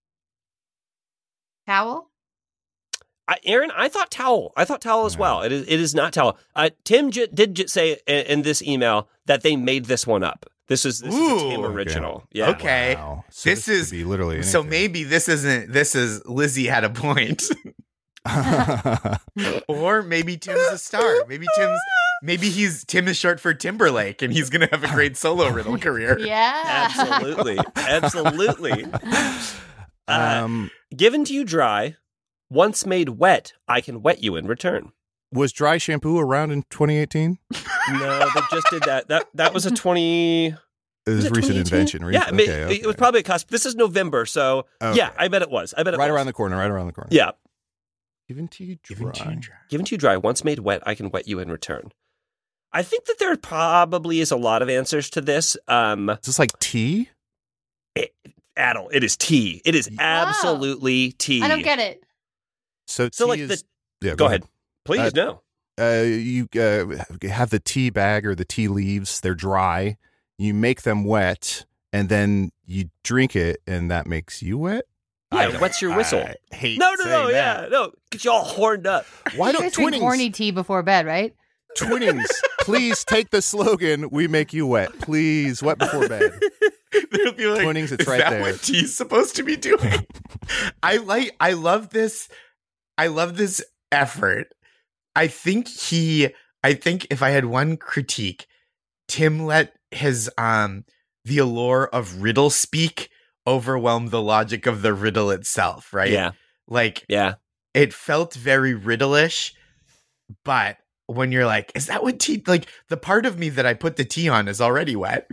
Towel? I, Aaron, I thought towel. I thought towel as well. It is. It is not towel. Uh, Tim j- did j- say in, in this email that they made this one up. This is this is a Tim Ooh. original. Yeah. Okay. Wow. So This could is- be literally So anything. maybe this isn't, this is Lizzie had a point. Or maybe Tim's a star. Maybe Tim's, maybe he's, Tim is short for Timberlake and he's going to have a great solo riddle career. Yeah. Absolutely. Absolutely. Uh, um, given to you dry, once made wet, I can wet you in return. was dry shampoo around in twenty eighteen? No, they just did that. That that was a twenty. It was Was it recent twenty eighteen? invention. Yeah, recent- I mean, okay, it was okay. probably a cusp. This is November, so Okay. yeah, I bet it was. I bet it right was. around the corner. Right around the corner. Yeah. Given to you dry. Given to you dry. Given to you dry, once made wet, I can wet you in return. I think that there probably is a lot of answers to this. Um, Is this like tea? it, Adel, it is tea. It is absolutely tea. I don't get it. So, So, tea like, is, the- yeah, Go ahead. Please, Uh, no. Uh, you uh, have the tea bag or the tea leaves. They're dry. You make them wet, and then you drink it, and that makes you wet. Yeah, it wets your whistle. I hate No, no, no, saying yeah, that. no. Get you all horned up. Why You don't guys drink Twinnings? horny tea before bed, right? Twinnings, please take the slogan. We make you wet. Please, wet before bed. They'll be like, Twinnings, it's is right that there." what tea's supposed to be doing? I like, I love this. I love this effort. I think he, I think if I had one critique, Tim let his, um, the allure of riddle speak overwhelm the logic of the riddle itself, right? Yeah, Like, yeah. it felt very riddle-ish, but when you're like, is that what tea, like the part of me that I put the tea on is already wet.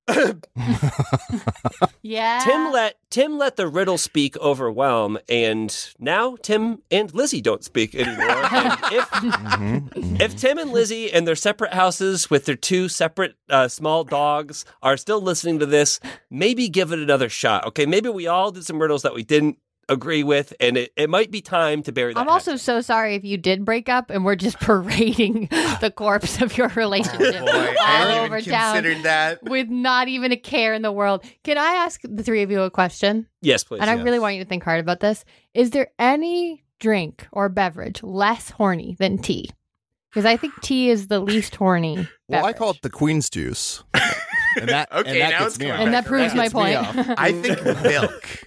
Yeah. Tim let Tim let the riddle speak overwhelm, and now Tim and Lizzie don't speak anymore. And if Mhm, mhm. if Tim and Lizzie in their separate houses with their two separate uh, small dogs are still listening to this, maybe give it another shot. Okay, maybe we all did some riddles that we didn't agree with, and it, it might be time to bury that. I'm also so sorry if you did break up and we're just parading the corpse of your relationship Boy, I all hadn't over even town considered that. with not even a care in the world. Can I ask the three of you a question? Yes, please. And I yes. really want you to think hard about this. Is there any drink or beverage less horny than tea? Because I think tea is the least horny beverage. Well, I call it the Queen's juice. And that, Okay, and that now gets it's me coming off. and that back proves around. my Gets me point. off. I think milk.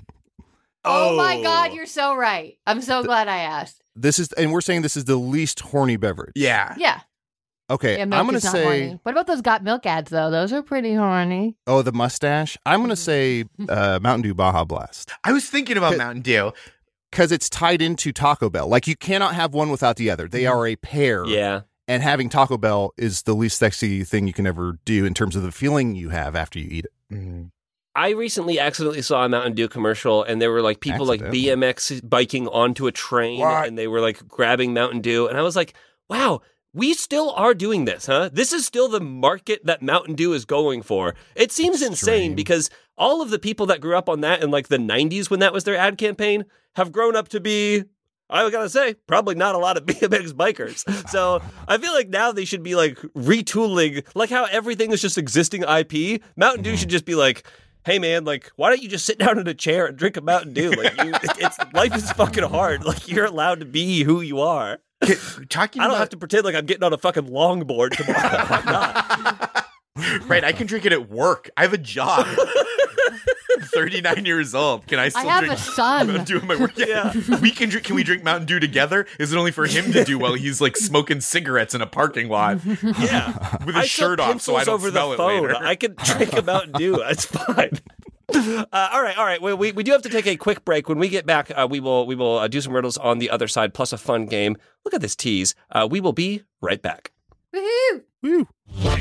Oh my God, you're so right. I'm so glad I asked. This is, and we're saying this is the least horny beverage. Yeah. Yeah. Okay, yeah I'm milk going to is not say, horny. What about those got milk ads, though? Those are pretty horny. oh, the mustache. I'm going to say uh, Mountain Dew Baja Blast I was thinking about Could- Mountain Dew. because it's tied into Taco Bell. Like you cannot have one without the other. They are a pair. Yeah. And having Taco Bell is the least sexy thing you can ever do in terms of the feeling you have after you eat it. Mm. I recently accidentally saw a Mountain Dew commercial, and there were like people like Accidentally? B M X biking onto a train, What? and they were like grabbing Mountain Dew, and I was like, "Wow, we still are doing this, huh? This is still the market that Mountain Dew is going for." It seems insane Extreme. because all of the people that grew up on that in like the nineties when that was their ad campaign have grown up to be, I gotta say, probably not a lot of B M X bikers. So I feel like now they should be like retooling, like how everything is just existing I P. Mountain Dew should just be like, hey man, like why don't you just sit down in a chair and drink a Mountain Dew? Like you, it's life is fucking hard. Like you're allowed to be who you are. Talking I don't about, have to pretend like I'm getting on a fucking longboard tomorrow. I'm not. right, I can drink it at work. I have a job. I'm thirty-nine years old. Can I still I have drink? a son. I'm doing my work. Yeah. We can drink. Can we drink Mountain Dew together? Is it only for him to do while he's like smoking cigarettes in a parking lot? Yeah. With his I shirt sell off, so I pencils don't over smell the it phone. later. I could drink a Mountain Dew. That's fine. Uh, all right, all right. We, we we do have to take a quick break. When we get back, uh, we will we will uh, do some riddles on the other side, plus a fun game. Look at this tease. Uh, we will be right back. Woohoo! Woo.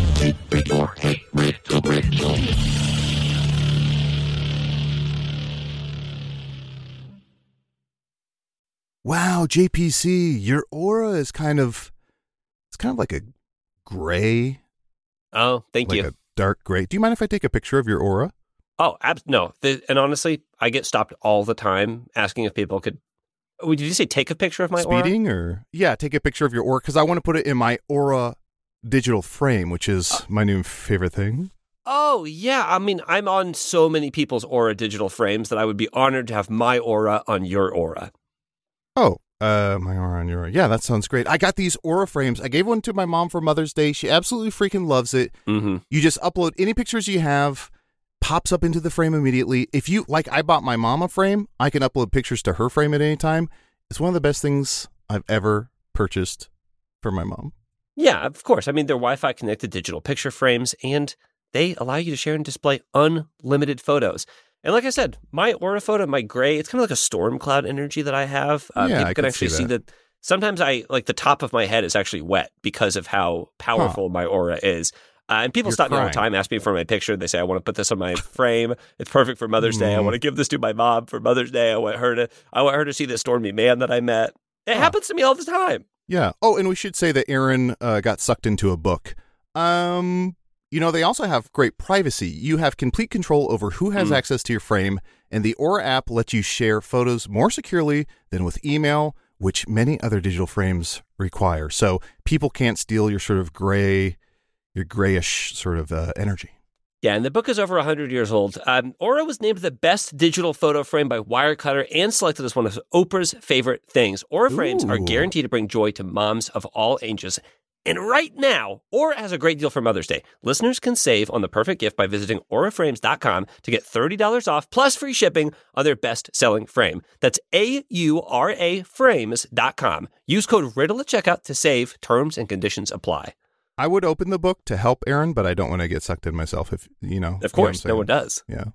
Wow, J P C, your aura is kind of, it's kind of like a gray, Oh, thank like you. a dark gray. Do you mind if I take a picture of your aura? Oh, ab- no. The, and honestly, I get stopped all the time asking if people could. Oh, did you say take a picture of my aura? Speeding or? Yeah, take a picture of your aura because I want to put it in my aura digital frame, which is uh, my new favorite thing. Oh, yeah. I mean, I'm on so many people's aura digital frames that I would be honored to have my aura on your aura. Oh, uh, my aura on your aura. Yeah, that sounds great. I got these aura frames. I gave one to my mom for Mother's Day. She absolutely freaking loves it. Mm-hmm. You just upload any pictures you have, pops up into the frame immediately. If you, like I bought my mom a frame, I can upload pictures to her frame at any time. It's one of the best things I've ever purchased for my mom. Yeah, of course. I mean, they're Wi-Fi connected digital picture frames, and they allow you to share and display unlimited photos. And like I said, my aura photo, my gray, it's kind of like a storm cloud energy that I have. Uh, Yeah, people I can can actually see see that. that. Sometimes I, like the top of my head is actually wet because of how powerful my aura is. Uh, and people You're stop me all the crying. time, ask me for my picture. They say, I want to put this on my frame. It's perfect for Mother's Day. I want to give this to my mom for Mother's Day. I want her to, I want her to see this stormy man that I met. It Huh. happens to me all the time. Yeah. Oh, and we should say that Aaron uh, got sucked into a book. Um, you know, they also have great privacy. You have complete control over who has Mm. access to your frame, and the Aura app lets you share photos more securely than with email, which many other digital frames require. So people can't steal your sort of gray, your grayish sort of uh, energy. Yeah, and the book is over one hundred years old. Um, Aura was named the best digital photo frame by Wirecutter and selected as one of Oprah's favorite things. Aura frames are Ooh. guaranteed to bring joy to moms of all ages. And right now, Aura has a great deal for Mother's Day. Listeners can save on the perfect gift by visiting aura frames dot com to get thirty dollars off plus free shipping on their best-selling frame. That's A U R A frames dot com. Use code RIDDLE at checkout to save. Terms and conditions apply. I would open the book to help Aaron, but I don't want to get sucked in myself. If you know, Of course, you know no what one I'm does. saying.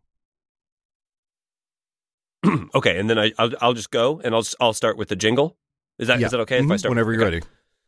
Yeah. Okay, and then I, I'll, I'll just go and I'll I'll start with the jingle. Is that is Yeah. that okay if I Mhm. start Whenever with, you're okay. ready.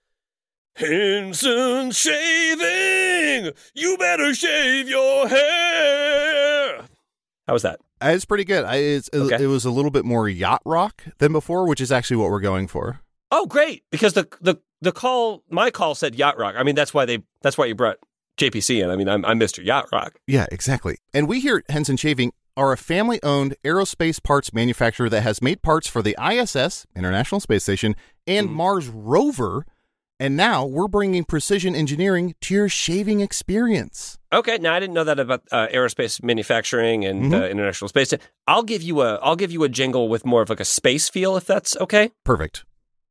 Henson Shaving, you better shave your hair. How was that? Uh, It's pretty good. I, it's, Okay. It was a little bit more yacht rock than before, which is actually what we're going for. Oh, great! Because the the the call, my call said yacht rock. I mean, that's why they that's why you brought J P C in. I mean, I'm I'm Mister Yacht Rock. Yeah, exactly. And we here at Henson Shaving are a family-owned aerospace parts manufacturer that has made parts for the I S S, International Space Station, and Mm. Mars rover. And now we're bringing precision engineering to your shaving experience. Okay, now I didn't know that about uh, aerospace manufacturing and Mhm. uh, international space. I'll give you a I'll give you a jingle with more of like a space feel, if that's okay. Perfect.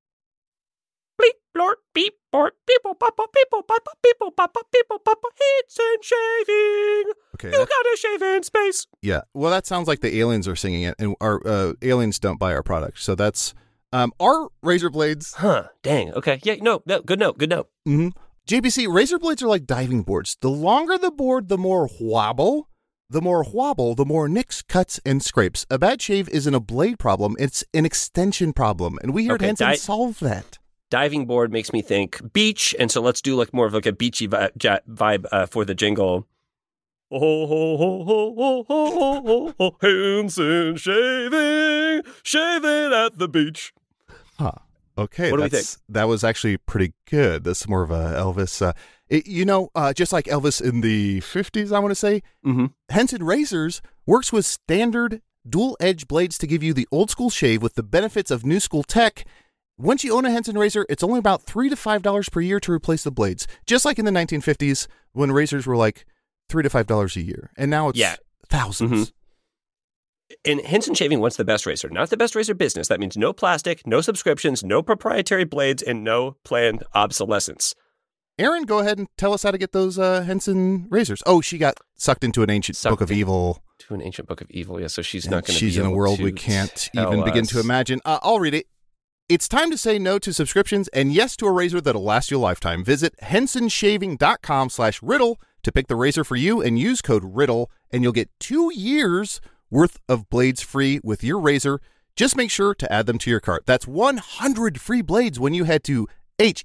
Bleep, blort, beep, bort, people, papa, people, papa, people, papa, people, papa, hits and shaving. Okay. You that- gotta shave in space. yeah. Well, that sounds like the aliens are singing it, and our uh, aliens don't buy our product. So that's um, our razor blades. Huh, dang. Okay. Yeah, no, no, good note, good note. Mm-hmm. J B C, razor blades are like diving boards. The longer the board, the more wobble. The more wobble, the more nicks, cuts, and scrapes. A bad shave isn't a blade problem. It's an extension problem. And we here Okay, at Henson di- solve that. Diving board makes me think beach, and so let's do like more of like a beachy vi- ja- vibe uh, for the jingle. Oh, ho, ho, ho, ho, ho, ho, ho, Henson shaving, shaving at the beach. Huh. Okay. What do we that's- That was actually pretty good. That's more of a Elvis. Uh, it, you know, uh, just like Elvis in the fifties, I want to say, Mm-hmm. Henson Razors works with standard dual edge blades to give you the old school shave with the benefits of new school tech. Once you own a Henson razor, it's only about three to five dollars per year to replace the blades. Just like in the nineteen fifties when razors were like three to five dollars a year, and now it's Yeah. thousands. And Henson Shaving wants the best razor, not the best razor business. That means no plastic, no subscriptions, no proprietary blades, and no planned obsolescence. Aaron, go ahead and tell us how to get those uh, Henson razors. Oh, she got sucked into an ancient Sucked book of in- evil. To an ancient book of evil. Yeah, so she's not going to be She's in a able world to we can't tell even begin us. to imagine. Uh, I'll read it. It's time to say no to subscriptions and yes to a razor that'll last you a lifetime. Visit hensonshaving.com slash riddle to pick the razor for you and use code riddle, and you'll get two years worth of blades free with your razor. Just make sure to add them to your cart. That's one hundred free blades when you head to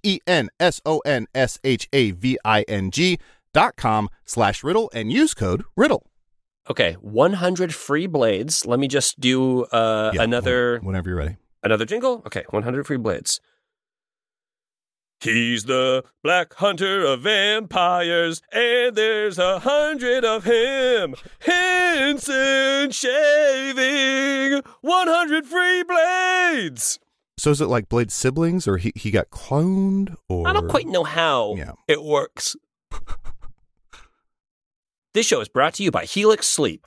H-E-N-S-O-N-S-H-A-V-I-N-G dot com slash riddle and use code riddle. Okay, one hundred free blades. Let me just do uh, Yeah, another Whenever you're ready. another jingle. Okay, one hundred free blades. He's the black hunter of vampires, and there's a hundred of him. Henson Shaving, one hundred free blades. So is it like Blade's siblings, or he, he got cloned? Or I don't quite know how Yeah. it works. This show is brought to you by Helix Sleep.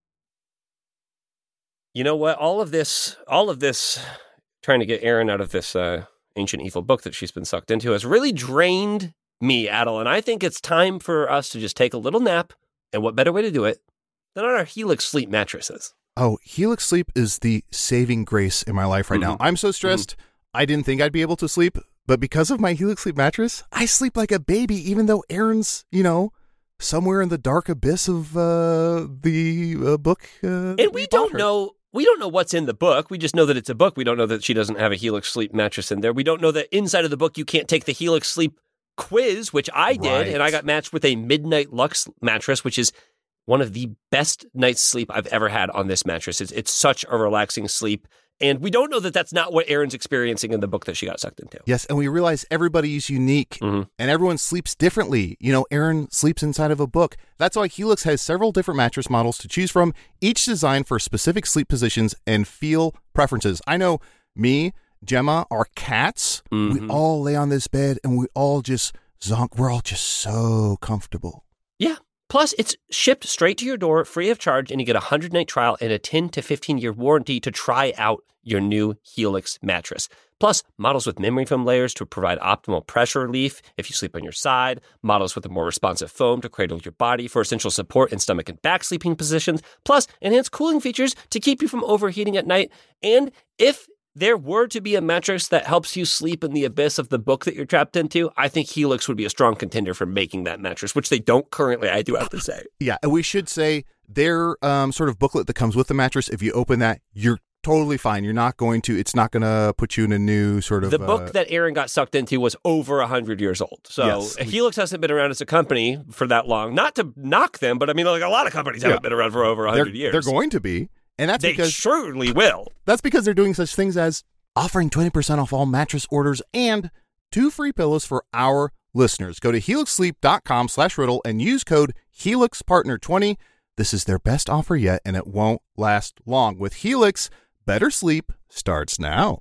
You know what? All of this, all of this, trying to get Erin out of this uh, ancient evil book that she's been sucked into has really drained me, Adel. And I think it's time for us to just take a little nap. And what better way to do it than on our Helix Sleep mattresses? Oh, Helix Sleep is the saving grace in my life right now. Mm-hmm. I'm so stressed. I didn't think I'd be able to sleep, but because of my Helix Sleep mattress, I sleep like a baby, even though Erin's, you know, somewhere in the dark abyss of uh, the uh, book. Uh, And we don't know. We don't know what's in the book. We just know that it's a book. We don't know that she doesn't have a Helix Sleep mattress in there. We don't know that inside of the book you can't take the Helix Sleep quiz, which I did, Right. and I got matched with a Midnight Lux mattress, which is one of the best night's sleep I've ever had on this mattress. It's, it's such a relaxing sleep. And we don't know that that's not what Erin's experiencing in the book that she got sucked into. Yes, and we realize everybody's unique Mhm. and everyone sleeps differently. You know, Erin sleeps inside of a book. That's why Helix has several different mattress models to choose from, each designed for specific sleep positions and feel preferences. I know me, Gemma, our cats, we Mhm. all lay on this bed and we all just zonk. We're all just so comfortable. Yeah. Plus, it's shipped straight to your door free of charge, and you get a one hundred night trial and a ten to fifteen year warranty to try out your new Helix mattress. Plus, models with memory foam layers to provide optimal pressure relief if you sleep on your side, models with a more responsive foam to cradle your body for essential support in stomach and back sleeping positions, plus enhanced cooling features to keep you from overheating at night. And if there were to be a mattress that helps you sleep in the abyss of the book that you're trapped into, I think Helix would be a strong contender for making that mattress, which they don't currently, I do have to say. Yeah, and we should say their um, sort of booklet that comes with the mattress, if you open that, you're totally fine. You're not going to, it's not going to put you in a new sort of... The book uh, that Erin got sucked into was over one hundred years old. So Yes. Helix hasn't been around as a company for that long. Not to knock them, but I mean, like a lot of companies haven't Yeah. been around for over one they're, hundred years. they're going to be. And that's They because surely will. that's because they're doing such things as offering twenty percent off all mattress orders and two free pillows for our listeners. Go to helixsleep.com slash riddle and use code helixpartner twenty. This is their best offer yet, and it won't last long. With Helix, better sleep starts now.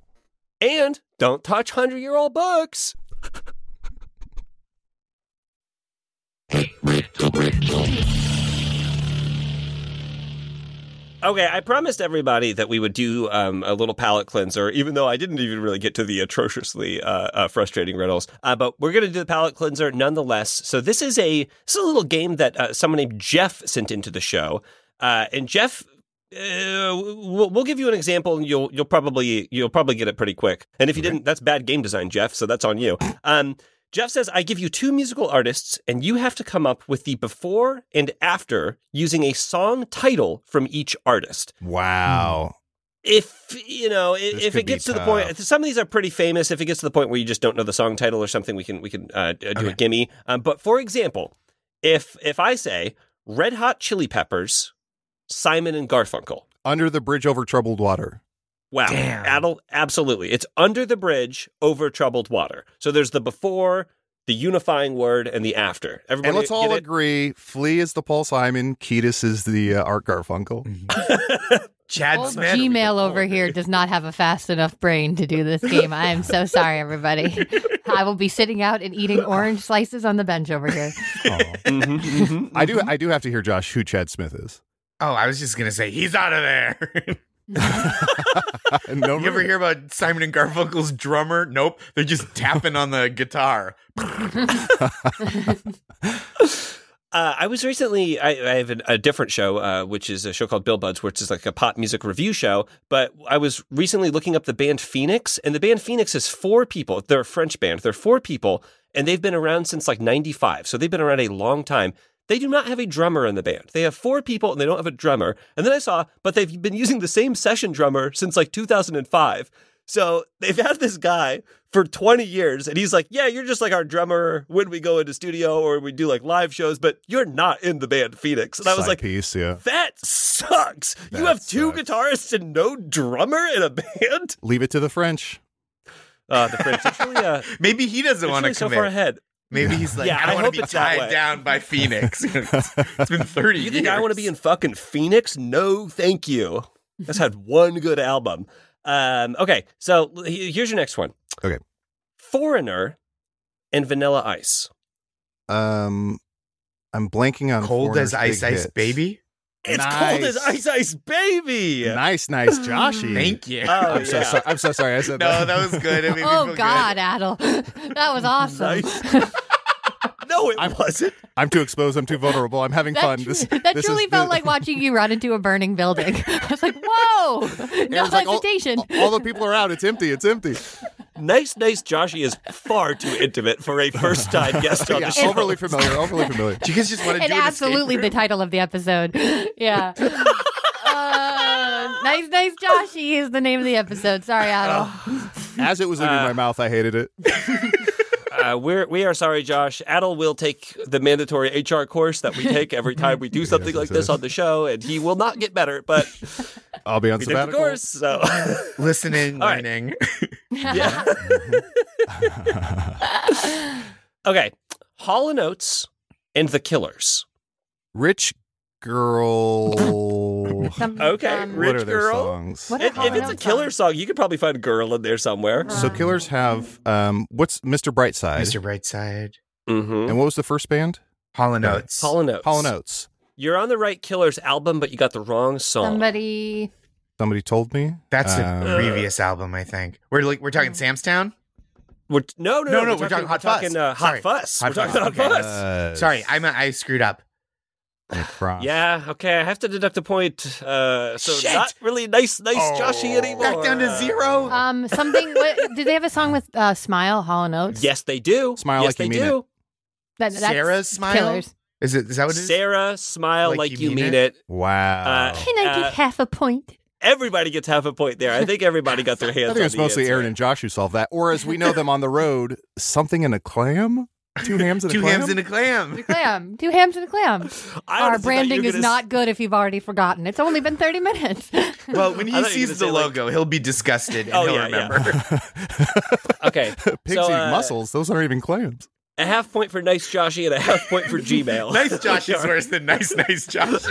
And don't touch hundred-year-old books. Okay, I promised everybody that we would do um, a little palate cleanser, even though I didn't even really get to the atrociously uh, uh, frustrating riddles. Uh, but we're going to do the palate cleanser nonetheless. So this is a this is a little game that uh, someone named Jeff sent into the show, uh, and Jeff. Uh, we'll, we'll give you an example, and you'll you'll probably you'll probably get it pretty quick. And if you didn't, that's bad game design, Jeff. So that's on you. Um, Jeff says, I give you two musical artists, and you have to come up with the before and after using a song title from each artist. Wow. If, you know, if, This if could it gets be to the tough. point, some of these are pretty famous. If it gets to the point where you just don't know the song title or something, we can we can uh, do Okay. a gimme. Um, but for example, if if I say Red Hot Chili Peppers, Simon and Garfunkel. Under the bridge over troubled water. Wow. Damn. Adel, absolutely. It's under the bridge over troubled water. So there's the before, the unifying word, and the after. Everybody And let's all get it? agree, Flea is the Paul Simon, Kiedis is the uh, Art Garfunkel. Chad Old Smith. Gmail over here does not have a fast enough brain to do this game. I am so sorry, everybody. I will be sitting out and eating orange slices on the bench over here. Mhm, mhm, I do mhm. I do have to hear, Josh, who Chad Smith is. Oh, I was just gonna say he's out of there. no, You ever hear about Simon and Garfunkel's drummer? Nope, they're just tapping on the guitar. Uh, I was recently, I, I have a, a different show, uh, which is a show called Bill Buds, which is like a pop music review show. But I was recently looking up the band Phoenix, and the band Phoenix is four people. They're a French band. They're four people, and they've been around since like ninety-five. So they've been around a long time. They do not have a drummer in the band. They have four people, and they don't have a drummer. And then I saw, but they've been using the same session drummer since like two thousand five. So they've had this guy for twenty years, and he's like, yeah, you're just like our drummer when we go into studio or we do like live shows, but you're not in the band Phoenix. And I was Side like, piece, yeah. that sucks. you That have two sucks. guitarists and no drummer in a band? Leave it to the French. Uh, the French, it's really, uh, Maybe he doesn't it's want really to so commit. far ahead. Maybe he's like, Yeah, I I don't want hope to be it's that tied way. down by Phoenix. it's, it's been thirty You years. think I want to be in fucking Phoenix? No, thank you. That's had one good album. Um, okay, so he- here's your next one. Okay. Foreigner and Vanilla Ice. Um, I'm blanking on Cold as Foreigner's Ice big Ice hits. Baby? It's Nice. cold as Ice Ice Baby. Nice, nice, Joshy. Thank you. Oh, I'm so yeah. sorry. I'm so sorry. I said no, that. that was good. It made me Oh feel God, Adel, that was awesome. Nice. No, it I'm- wasn't. I'm too exposed. I'm too vulnerable. I'm having That, fun. tr- This, that this truly is felt the- like watching you run into a burning building. I was like, whoa, no Aaron's like, all- hesitation. all the people are out. It's empty. It's empty. Nice, nice Joshy is far too intimate for a first-time guest on Yeah, the show. overly familiar. Overly familiar. Do you guys just want to And do an absolutely escape the room? title of the episode. Yeah. Uh, nice, nice Joshy is the name of the episode. Sorry, Adel. As it was leaving Uh, my mouth, I hated it. Uh, we're we are sorry, Josh. Adel will take the mandatory H R course that we take every time we do something Yes, like yes, this yes. on the show, and he will not get better. But I'll be on we take the sabbatical. course. So Listening, All right. learning. yeah. Okay, Hall and Oates and the Killers. Rich girl. Some- Okay, um, Rich what are their Girl? songs? What are If, Hall if and it's a Oates killer songs? song, you could probably find "Girl" in there somewhere. So Killers have um, what's Mister Brightside? Mister Brightside. Mm-hmm. And what was the first band? Hall and Oates. Hall and Oates. Hall and Oates. You're on the right Killers album, but you got the wrong song. Somebody. Somebody told me. That's the Um, previous album, I think. We're like we're talking Samstown. We're, no, no, No, no, no, we're talking Hot we're talking, Fuzz. uh, Hot Sorry. Fuss. Hot we're talking Fuzz, Hot okay. Fuss. uh, Sorry, I'm a, I screwed up. Nick Frost. Yeah, okay, I have to deduct a point. Uh, so Shit. not really nice, nice Oh. Joshy anymore. Back down to zero. Um, something. What, did they have a song with uh, "Smile" Hall and Oates? Yes, they do. Smile yes, like they you mean do. That, that's Sarah's Smile? Killers. Is it? Is that what it is? Sarah, smile like, you mean it. Wow. Uh, Can I get Uh, half a point? Everybody gets half a point there. I think everybody got their hands I on think it's the mostly answer. Aaron and Josh who solved that. Or as we know them on the road, something in a clam? Two hams and a Two clam? hams and a clam. Clam. Two hams and a clam. I Our honestly thought you branding were is gonna not good if you've already forgotten. It's only been thirty minutes. Well, when I he thought you were sees gonna the say, like- logo, he'll be disgusted and Oh, he'll yeah, yeah. remember. Okay. Pigs so, eat uh, mussels. Those aren't even clams. A half point for nice Joshy and a half point for Gmail. Nice Josh is worse than nice, nice Josh.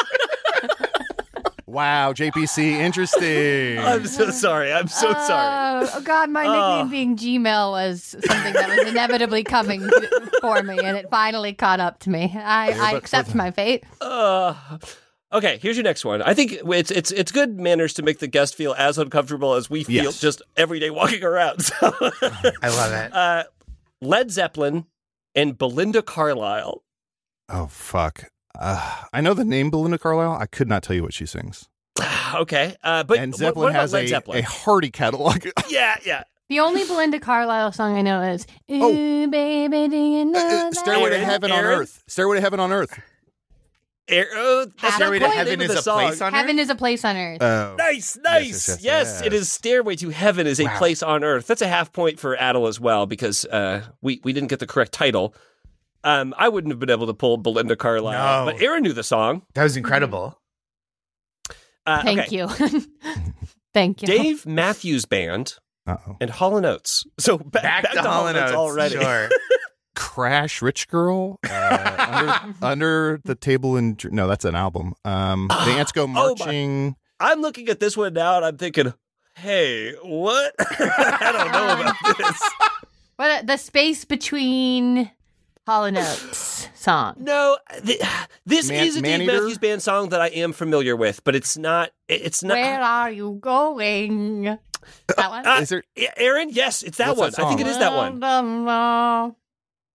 Wow, J P C, interesting. I'm so sorry. I'm so sorry. Uh, oh God, my Oh. nickname being Gmail was something that was inevitably coming for me, and it finally caught up to me. I, I but- accept my fate. Uh, okay, here's your next one. I think it's it's it's good manners to make the guest feel as uncomfortable as we feel Yes. just every day walking around. So, I love it. uh, Led Zeppelin and Belinda Carlisle. Oh, fuck. Uh, I know the name Belinda Carlisle. I could not tell you what she sings. Okay, uh, but and what- Zeppelin what about has Led a, Zeppelin? a hearty catalog. Yeah, yeah. The only Belinda Carlisle song I know is "Ooh, Oh. baby, do you know that?" Stairway to Aaron? Heaven on Aaron? Earth. Stairway to Heaven on Earth. Air, oh, that's Half not Stairway to quite the Heaven name of is the a song. place on Heaven Earth? is a place on earth. Oh. Nice, nice. yes, Yes, yes, it yes. is Stairway to Heaven is a Wow. place on earth. That's a half point for Adel as well because uh, we, we didn't get the correct title. Um, I wouldn't have been able to pull Belinda Carlisle, No. but Aaron knew the song. That was incredible. Uh, Thank okay. you. Thank you. Dave Matthews Band Uh-oh. and Hall and Oates. So ba- Back, to Hall and Oates already. Sure. Crash Rich Girl. Uh, under, under the Table and Dr- No, that's an album. Um, the Ants Go Oh, my- Marching. I'm looking at this one now and I'm thinking, hey, what? I don't know about this. What the space between Hall and Oates song? No, th- this Man- is a Dave Maneater? Matthews Band song that I am familiar with, but it's not. It's not. Where are you going? That one. Uh, Is there? Aaron, yes, it's that What's one. that I think song? it is that one. one.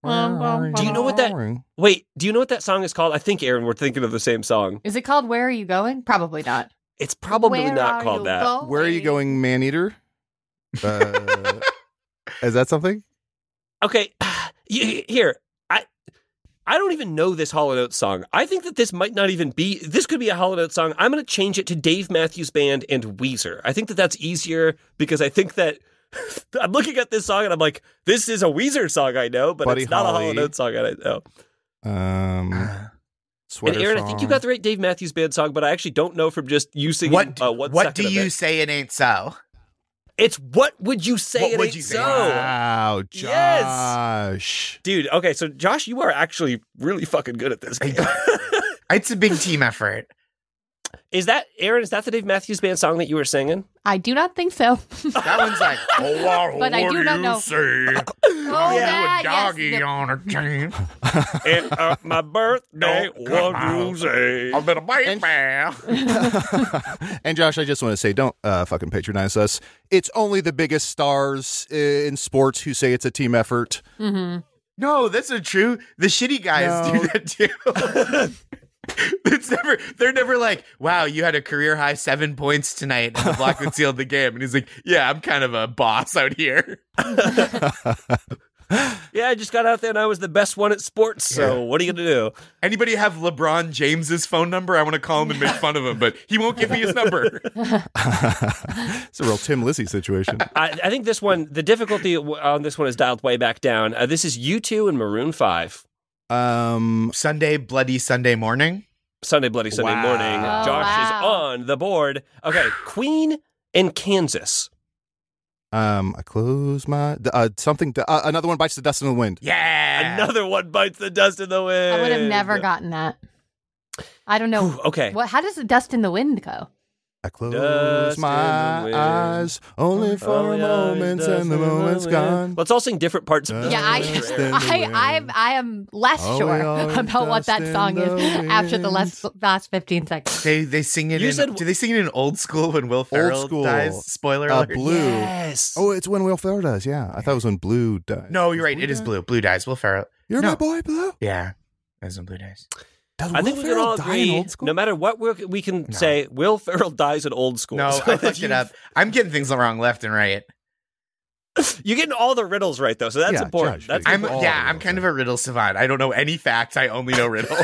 Do you know what that? Wait, do you know what that song is called? I think, Aaron, we're thinking of the same song. Is it called Where Are You Going? Probably not. It's probably Where not are called you that. going? Where are you going, man eater? Uh, is that something? Okay, y- here. I I don't even know this Hall and Oates song. I think that this might not even be. This could be a Hall and Oates song. I'm going to change it to Dave Matthews Band and Weezer. I think that that's easier because I think that I'm looking at this song and I'm like, this is a Weezer song I know, but Buddy it's not Holly. a Hall and Oates song I know. Um, sweater And Aaron, song. I think you got the right Dave Matthews Band song, but I actually don't know from just you singing What uh, one what second do of you it. say it ain't so? It's what would you say What it would ain't you say? so? Wow, Yes. Josh. Dude, okay, so Josh, you are actually really fucking good at this game. It's a big team effort. Is that, Aaron, is that the Dave Matthews Band song that you were singing? I do not think so. That one's like, oh, what, But I what do do not you know. say? Oh, Yeah. that, yes, Doggy the- on a chain. And uh, my birthday, Don't come what you out. say? I've been a baby. And Josh, I just want to say, don't uh, fucking patronize us. It's only the biggest stars in sports who say it's a team effort. Mhm. No, that's not true. The shitty guys No. do that too. It's never. They're never like, "Wow, you had a career high seven points tonight, and the block that sealed the game." And he's like, "Yeah, I'm kind of a boss out here." Yeah, I just got out there and I was the best one at sports, so what are you going to do? Anybody have LeBron James's phone number? I want to call him and make fun of him, but he won't give me his number. It's a real Tim Lizzy situation. I, I think this one, the difficulty on this one is dialed way back down. Uh, this is U two and Maroon five. Um, Sunday, bloody Sunday morning. Sunday, Bloody Sunday Wow. morning. Oh, Josh is wow. on the board. Okay, Queen and Kansas. um, I close my uh, something. Uh, another one bites the dust in the wind. Yeah, Another one bites the dust in the wind. I would have never gotten that. I don't know. Ooh, okay. What? How does the dust in the wind go? I close Dust in my the wind. eyes only for Oh, a yeah, moment, dust and the in moment's wind. gone. Let's all sing different parts of the Yeah, I, Dust in the I, wind. I, am, I am less Oh, sure we are about what that dust in song the is after the wind. last, last fifteen seconds. They they sing it. You in, said- do they sing it in old school when Will Ferrell school. dies? Spoiler Uh, alert. Blue. Yes. Oh, it's when Will Ferrell does. Yeah, I thought it was when Blue died. No, you're right. It is Blue. Blue dies. Will Ferrell. You're No. my boy, Blue. Yeah, that's when Blue dies. Does I think Will we can all Ferrell die in agree, old school? no matter what we're, we can No. say, Will Ferrell dies in old school. No, So I if fucked you- it up. I'm getting things wrong left and right. You're getting all the riddles right, though, so that's Yeah, important. Judge, That's you- I'm all yeah, the I'm riddles, kind yeah. of a riddle savant. I don't know any facts. I only know riddles.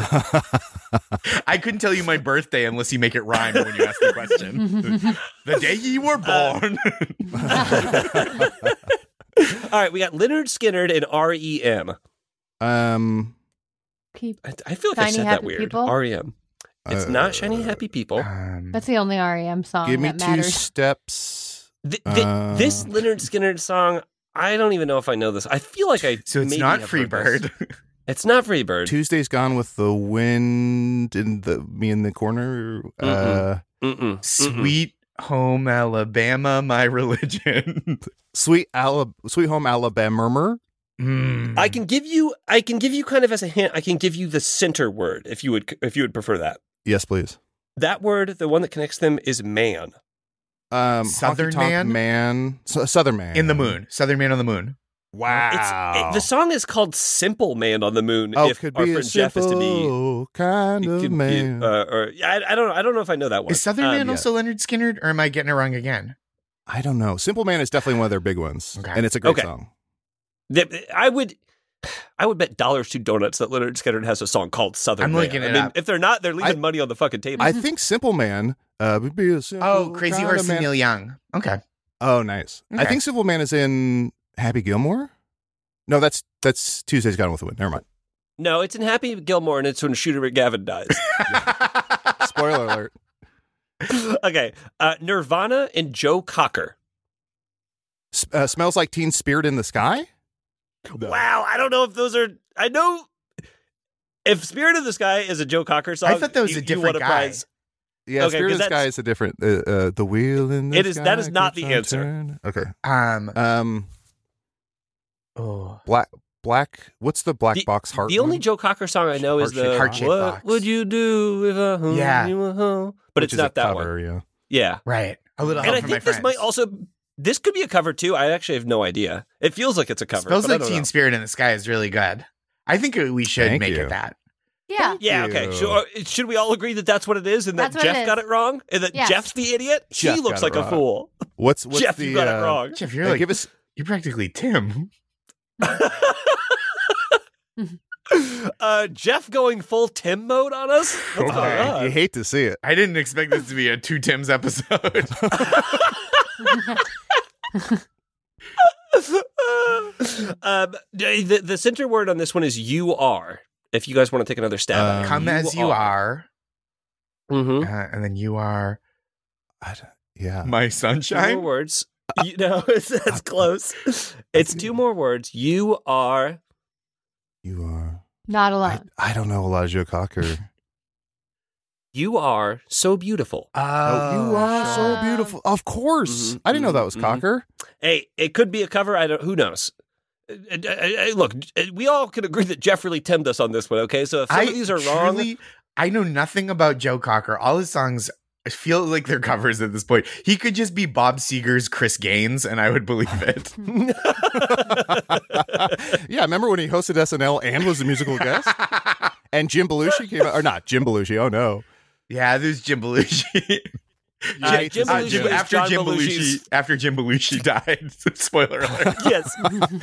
I couldn't tell you my birthday unless you make it rhyme when you ask the question. The day you were born. All right, we got Leonard Skinner and R E M. Um, Keep. I, I feel like I Shiny said that Happy weird. People? R E M. It's Uh, not Shiny Happy People. Um, That's the only R E M song give me that two matters. steps. Th- th- uh, this Leonard Skinner song, I don't even know if I know this. I feel like I. so it's maybe not have heard this. Freebird. It's not Freebird. Tuesday's gone with the wind in the me in the corner. Uh, Mm-mm. Mm-mm. Mm-mm. Sweet Home Alabama, my religion. sweet Ala- Sweet Home Alabama. Mm. I can give you. I can give you kind of as a hint. I can give you the center word if you would. If you would prefer that. Yes, please. That word, the one that connects them, is man. Um, Southern Honky Tonk Man? man, S- Southern man In the moon. Southern Man on the Moon. Wow. It's it, the song is called "Simple Man on the Moon." Oh, if could our be a friend Jeff is to be simple kind of confu- man. uh, or yeah, I, I don't know. I don't know if I know that one. Is Southern Um, Man yeah. also Leonard Skinner, or am I getting it wrong again? I don't know. Simple Man is definitely one of their big ones, Okay. and it's a great Okay. song. th- I would. I would bet dollars to donuts that Leonard Skinner has a song called "Southern I'm Man." looking I it mean, up. if they're not, they're leaving I- money on the fucking table. I think Simple Man. Uh, would be a simple Oh, Crazy kind Horse of and man. Neil Young. Okay. Oh, nice. I Okay. think Simple Man is in Happy Gilmore. No, that's that's Tuesday's Gone with the Wind. Never mind. no, it's in Happy Gilmore, and it's when Shooter McGavin dies. Spoiler alert. Okay, uh, Nirvana and Joe Cocker. S- uh, Smells Like Teen Spirit in the Sky. Wow, I don't know if those are. I know if Spirit of the Sky is a Joe Cocker song. I thought that was you- a you different won guy. prize. Yeah, Okay, Spirit 'cause of the Sky that's- is a different. Uh, uh, the wheel in the It is- sky that is not keeps the on answer. turning. Okay. Um. Um, Oh. black black. What's the black The- box heart? The only one? Joe Cocker song I know is the Heart-shaped Heart-shaped "What box. would you do if I hung Yeah. you a home?" But Which it's is a not that cover, one. Yeah. Yeah, Right. A little and help I from think my this might friends. also this could be a cover too. I actually have no idea. It feels like it's a cover. Smells but I Like don't Teen know. Spirit in the Sky is really good. I think we should Thank make you. it that. Yeah. Yeah, okay. So, uh, should we all agree that that's what it is and that That's what it Jeff is. got it wrong? And that Yes. Jeff's the idiot? Jeff she looks got like it a wrong. fool. What's what's Jeff, the you got uh, it wrong. Jeff, you're uh, like give us you're practically Tim. uh, Jeff going full Tim mode on us? What's going Okay. on? you hate to see it. I didn't expect this to be a two Tims episode. um, the, the center word on this one is you are. If you guys want to take another stab at it. Come as you are, Mm-hmm. uh, and then you are I don't- yeah. my Two more sunshine. words. You know, it's, that's close. It's two more words. You are. You are. Not I, alone. I don't know Elijah Cocker. You are so beautiful. Oh, you are so beautiful. Of course. Mhm, I didn't know that mhm, was mhm. Cocker. Hey, it could be a cover. I don't. Who knows? Uh, uh, uh, Look, uh, we all can agree that Jeff really tempted us on this one. Okay, so if some I of these are wrong, truly- I know nothing about Joe Cocker. All his songs feel like they're covers at this point. He could just be Bob Seger's Chris Gaines, and I would believe it. Yeah, remember when he hosted S N L and was a musical guest? And Jim Belushi came out, or not Jim Belushi, oh no. Yeah, there's Jim Belushi. Uh, hate Jim to see Belushi Jim- was after John Jim Belushi's- Belushi, after Jim Belushi died. Spoiler alert. yes.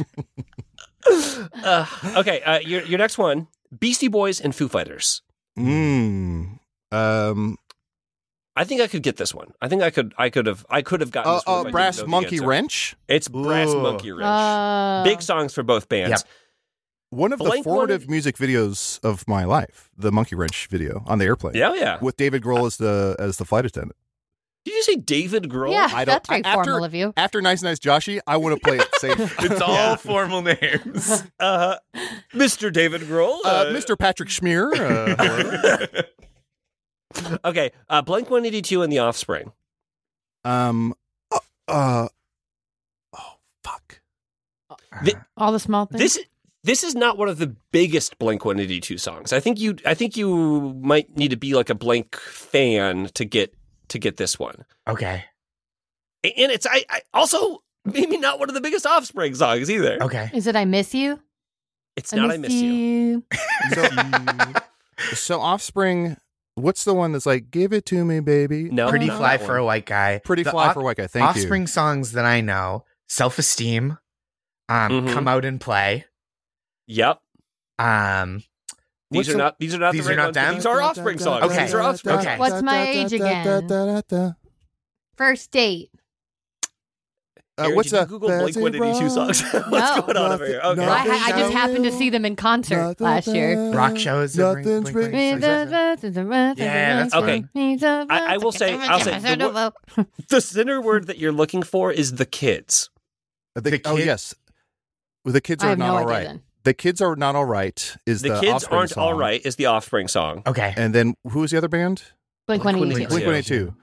uh, okay, uh, your your next one: Beastie Boys and Foo Fighters. Mm. Um I think I could get this one. I think I could. I could have. I could have gotten uh, this one. uh, if I didn't Brass know the Monkey answer. Wrench. It's Brass Ooh. Monkey Wrench. Uh, Big songs for both bands. Yep. One of the Blink formative wanted- music videos of my life, the Monkey Wrench video on the airplane. Yeah, yeah. With David Grohl as the as the flight attendant. Did you say David Grohl? Yeah, I don't- that's very I- after- formal of you. After Nice Nice Joshy, I want to play it safe. It's all Yeah. formal names. Uh, Mister David Grohl. Uh, Mister Patrick Schmear. Uh, hello. Okay, uh, Blink one eighty-two and The Offspring. Um. Uh, uh. Oh fuck. All the small things. This this is not one of the biggest Blink one eighty-two songs. I think you I think you might need to be like a Blink fan to get to get this one. Okay. And it's I, I also maybe not one of the biggest Offspring songs either. Okay. Is it I Miss You? It's not I Miss You. So, so Offspring. What's the one that's like, give it to me, baby? No, Pretty not Fly that for one. a White Guy. Pretty The Fly off- for a White Guy. Thank Offspring songs that I know: Self Esteem, um, Mhm. Come Out and Play. Yep. Um, These What's are the- not these are not these the are right not ones, but them? These are Offspring songs. Okay. These are Offspring Okay. songs. What's my age again? First date. Uh, Aaron, what's did you a Google Blink one eighty-two songs? What's No. going on over here? Okay. No. I, I just Nothing- happened to see them in concert last year. rock shows. that bring- Nothing's bring- bring- bring- Yeah, that's Okay. I- I will say- I'll say the The center word that you're looking for is the kids. The, The oh kid- yes, well, the kids I are have not no all idea right. then. The kids are not all right. Is The, the, kids Offspring aren't song. all right is the Offspring song. Okay. And then who was the other band? Blink one eighty Blink two. Blink One Eighty Two.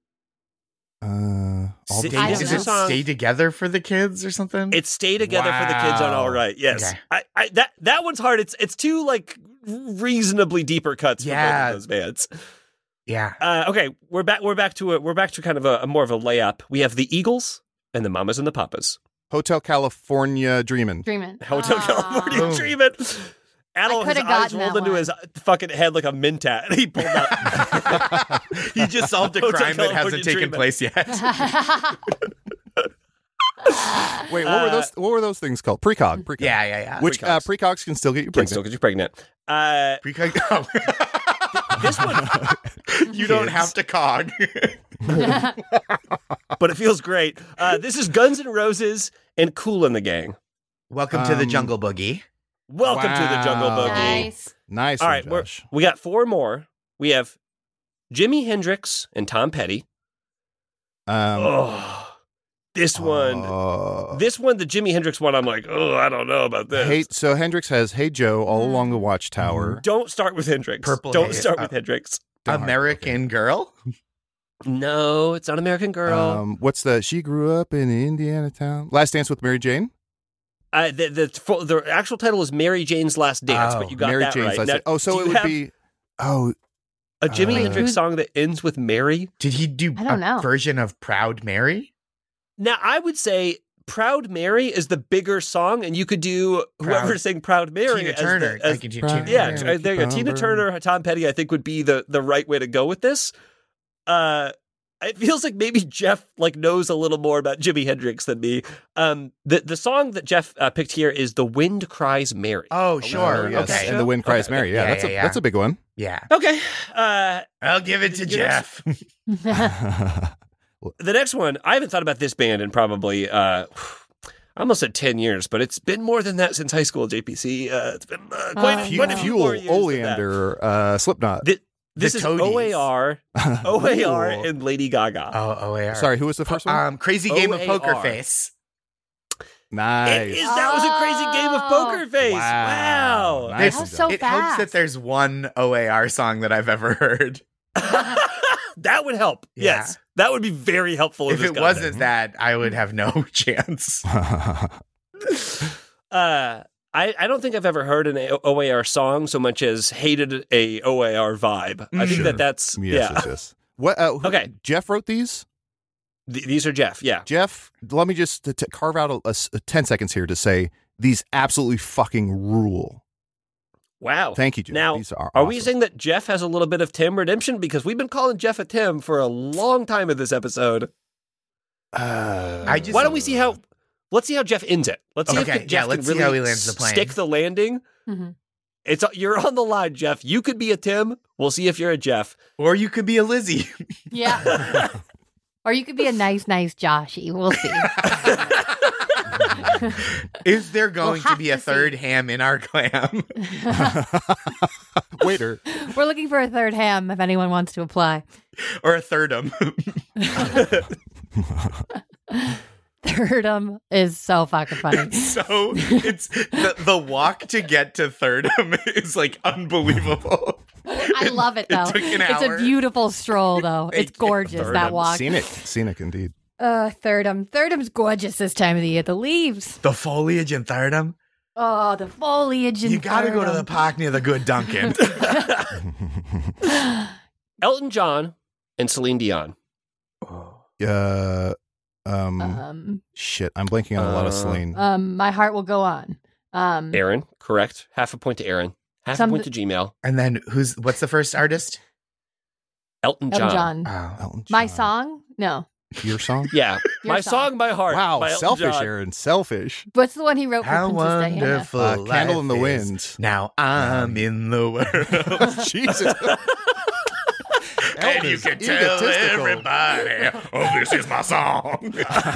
Uh, all Stay- the I Stay, don't is know. it Song- Stay Together for the Kids or something? It's Stay Together for the Kids on Wow. All Right. Yes. Okay. I, I that that one's hard. It's it's two like reasonably deeper cuts for Yeah. both of those bands. yeah. Uh, okay, we're back we're back to a we're back to kind of a, a more of a layup. We have the Eagles and the Mamas and the Papas. Hotel California Dreamin'. Dreamin'. Hotel Ah. California Boom. Dreamin'. Adel, I his coulda eyes gotten rolled that into one. his fucking head like a mentat, and he pulled out. He just solved a Hotel crime that California hasn't taken Dreamin'. place yet. Wait, what were Uh, those? What were those things called? Precog. Precog. Yeah, yeah, yeah. Which uh, Precogs. precogs can still get you Can pregnant. still get you pregnant. Uh, Precog- oh. this one, you don't Kids. have to cog. but it feels great. Uh, this is Guns N' Roses and Kool and the Gang. Welcome to the Um, Jungle Boogie. Welcome to the Jungle Wow. Boogie. Nice. Nice. All one, right, we're, Josh. we got four more. We have Jimi Hendrix and Tom Petty. Um, Oh, this one, uh, this one, the Jimi Hendrix one. I'm like, oh, I don't know about this. Hey, so Hendrix has "Hey Joe" all along the Watchtower. Don't start with Hendrix. Purple Don't Haze. start Uh, with Hendrix. Darn, American Girl. No, it's not American Girl. Um, what's the? She grew up in Indiana town. Last Dance with Mary Jane. Uh, the, the full- the actual title is Mary Jane's Last Dance, Oh, but you got Mary that Jane's right. Last Now, Dance. Oh, so do it you would have be. Oh, a Jimi uh, Hendrix song that ends with Mary. Did he do I don't a know. version of Proud Mary? Now, I would say Proud Mary is the bigger song, and you could do whoever's Proud- saying Proud Mary. Tina as Turner. The, as, I can do Proud Tina yeah, Turner. there you go. Tina Turner, Tom Petty, I think would be the, the right way to go with this. Uh, it feels like maybe Jeff like knows a little more about Jimi Hendrix than me. Um, the the song that Jeff uh, picked here is "The Wind Cries Mary." Oh, sure. Oh, yes. Okay. And the wind cries Okay, Mary. Yeah, yeah, that's yeah, a yeah. that's a big one. Yeah. Okay. Uh, I'll give it to You know- Jeff. the next one, I haven't thought about this band in probably uh, I almost said ten years, but it's been more than that since high school. J P C. Uh, it's been uh, quite, Oh, quite a no. few Fuel, more years than that. Oleander, uh, Slipknot. Thi- This The is Toadies. O A R, O A R, Ooh. and Lady Gaga. Oh, O A R. Sorry, who was the first one? Um, Crazy Game of O A Poker R. Face. Nice. It is, that was a crazy game of poker face. Wow. Wow. Nice. That was so it fast. hopes that there's one O A R song that I've ever heard. That would help. Yeah. Yes. That would be very helpful. in If this it context. wasn't that, I would have no chance. Uh, I, I don't think I've ever heard an O A R song so much as hated a O A R vibe. I think Sure. that that's, yes, yeah. yes, yes. What? Uh, who- Okay. Jeff wrote these. Th- these are Jeff. Yeah. Jeff, let me just to, to carve out a, a s- a ten seconds here to say these absolutely fucking rule. Wow. Thank you, Jeff. Now, These are are we awesome. saying that Jeff has a little bit of Tim redemption? Because we've been calling Jeff a Tim for a long time in this episode. Uh, I just- Why don't we see how? Let's see how Jeff ends it. Let's see Okay, if yeah, Jeff let's can see really how he lands the plane. stick the landing. Mhm. It's you're on the line, Jeff. You could be a Tim. We'll see if you're a Jeff. Or you could be a Lizzie. Yeah. Or you could be a nice, nice Joshy. We'll see. Is there going to have be a to see. third ham in our clam? waiter. We're looking for a third ham if anyone wants to apply. Or a thirdum? Thirdum is so fucking funny. So it's the, the walk to get to thirdum is like unbelievable. I love it though. It took an It's hour. a beautiful stroll though. It's Thank you. gorgeous that Thirdum. walk. Scenic, scenic indeed. Uh, Thirdum. Thirdum's gorgeous this time of the year. The leaves. The foliage in thirdum. Oh, the foliage. In You got to go to the Thirdum. park near the good Dunkin'. Elton John and Celine Dion. Uh, um, Um, shit. I'm blanking on a lot of Uh, Celine. um, my heart will go on. Um, Aaron, correct. Half a point to Aaron. Half Some- a point to Gmail. And then who's what's the first artist? Elton John. Elton John. Oh. Elton My John. song? No. Your song? Yeah. Your my song. song, My Heart. Wow, by Elton selfish, John. Aaron. Selfish. What's the one he wrote for How Princess Diana? wonderful. Uh, Candle in the life is. Wind. Now I'm in the world. Jesus. And you Elvis, can tell egotistical. everybody, oh, this is my song.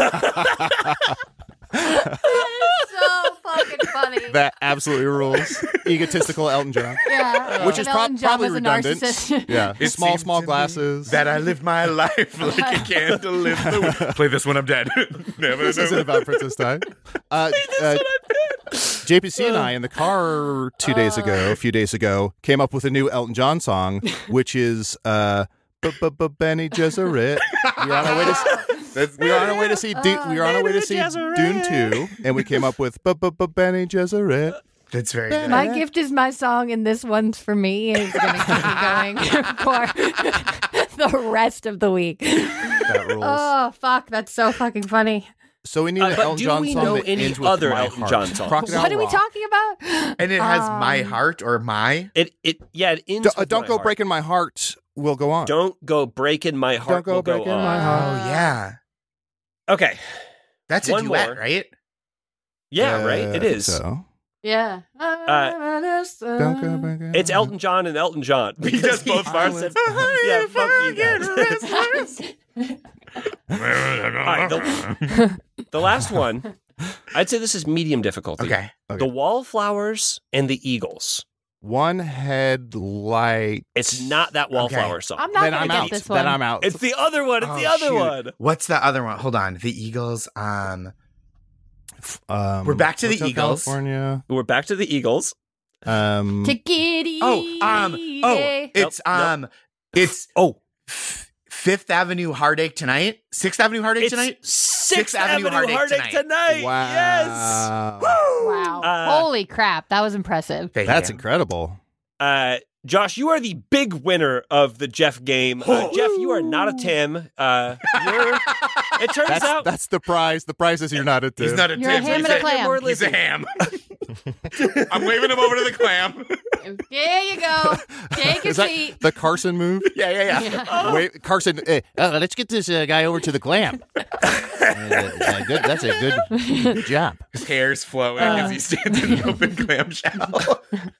so fucking funny. That absolutely rules. Egotistical Elton John. yeah. Which And is prob- Elton John probably was a redundant. narcissist. Yeah. It small, seems small to me glasses. That I live my life like a candle in the wind. Play this when I'm dead. Never This know. isn't about Princess Di. Uh, uh, J P C and I in the car two days ago, a few days ago, came up with a new Elton John song, which is uh, Benny Gesserit. We're on our way to. That's- We were on our way to see. Du- we were on our way to see Dune two, and we came up with Benny Gesserit. That's very good. My gift is my song, and this one's for me. And it's going to keep me going for the rest of the week. That rules. Oh, fuck. That's so fucking funny. So we need Uh, an but Elton do John we song know that any ends with other My Elton Heart. John songs? Crocodile What are we Rock. talking about? And it has my Um, heart or my. It it yeah, it ends D- uh, with don't My go Heart. breaking my heart. Will go on. Don't go breaking my heart. Don't go will go breaking on. my Oh, heart. yeah. Okay. That's a One duet, more. right? Yeah, Uh, right. I It think is. So. Yeah. Don't go breaking It's my Elton John and Elton John. He does both parts. said- yeah, fuck you guys. All right, the, the last one, I'd say this is medium difficulty. Okay. Okay. The Wallflowers and the Eagles. One headlight. It's not that Wallflower Okay. song. I'm not Then going I'm to out. get this one. Then I'm out. It's the other one. It's Oh, the other shoot. one. What's the other one? Hold on. The Eagles. Um, Um, We're back to the Hotel Eagles. California. We're back to the Eagles. Um, Take it easy. oh, um, oh, it's Nope, um, it's Oh, F- Fifth Avenue Heartache Tonight. Sixth Avenue Heartache it's Tonight. Sixth, Avenue Avenue, Heartache Heartache, Tonight. Tonight. wow. Yes. Wow. Uh, Holy crap. That was impressive. Thank That's you. incredible. Uh, Josh, you are the big winner of the Jeff game. Uh, Jeff, you are not a Tim. Uh, you're, it turns That's, out that's the prize. The prize is you're not a Tim. He's not a You're a Tim. ham he's and a clam. He's a ham. I'm waving him over to the clam. There you go. Take a Is that seat. the Carson move? Yeah, yeah, yeah. Wait, Carson, eh, uh, let's get this uh, guy over to the glam. Uh, uh, good, that's a good, good job. His hair's flowing as he stands in the open clamshell.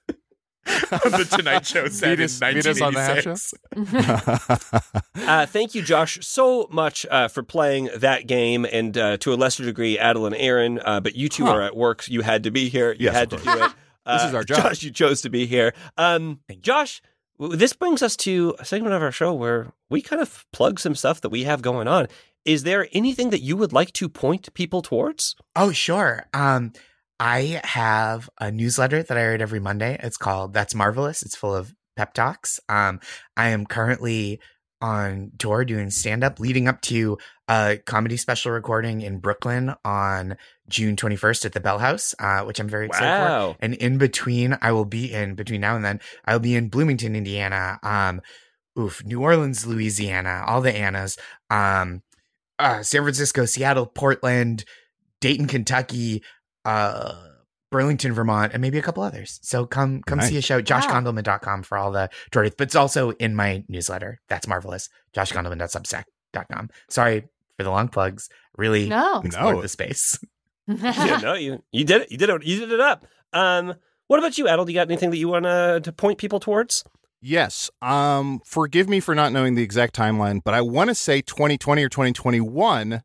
On the Tonight Show set Vetus- in Vetus on the half nineteen eighty-six. Uh, thank you, Josh, so much uh, for playing that game, and uh, to a lesser degree, Adel and Aaron. Uh, but you two Huh. are at work. So you had to be here. You Yes, had of to do it. Uh, This is our job. Josh, you chose to be here. Um, Josh, w- this brings us to a segment of our show where we kind of plug some stuff that we have going on. Is there anything that you would like to point people towards? Oh, sure. Um, I have a newsletter that I write every Monday. It's called That's Marvelous. It's full of pep talks. Um, I am currently on tour doing stand-up leading up to a comedy special recording in Brooklyn on June twenty-first at the Bell House, uh, which I'm very excited Wow. for. And in between, I will be in, between now and then, I'll be in Bloomington, Indiana, um, oof, New Orleans, Louisiana, all the Annas, um, uh, San Francisco, Seattle, Portland, Dayton, Kentucky, uh, Burlington, Vermont, and maybe a couple others. So come come Nice. see a show, josh gondelman dot com for all the tour dates. But it's also in my newsletter. That's marvelous. josh gondelman dot substack dot com. Sorry for the long plugs. Really No. explored No. the space. yeah, no, you you did it. You did it. You did it up. Um, what about you, Adel? Do you got anything that you want to to point people towards? Yes. Um, forgive me for not knowing the exact timeline, but I want to say twenty twenty or twenty twenty-one.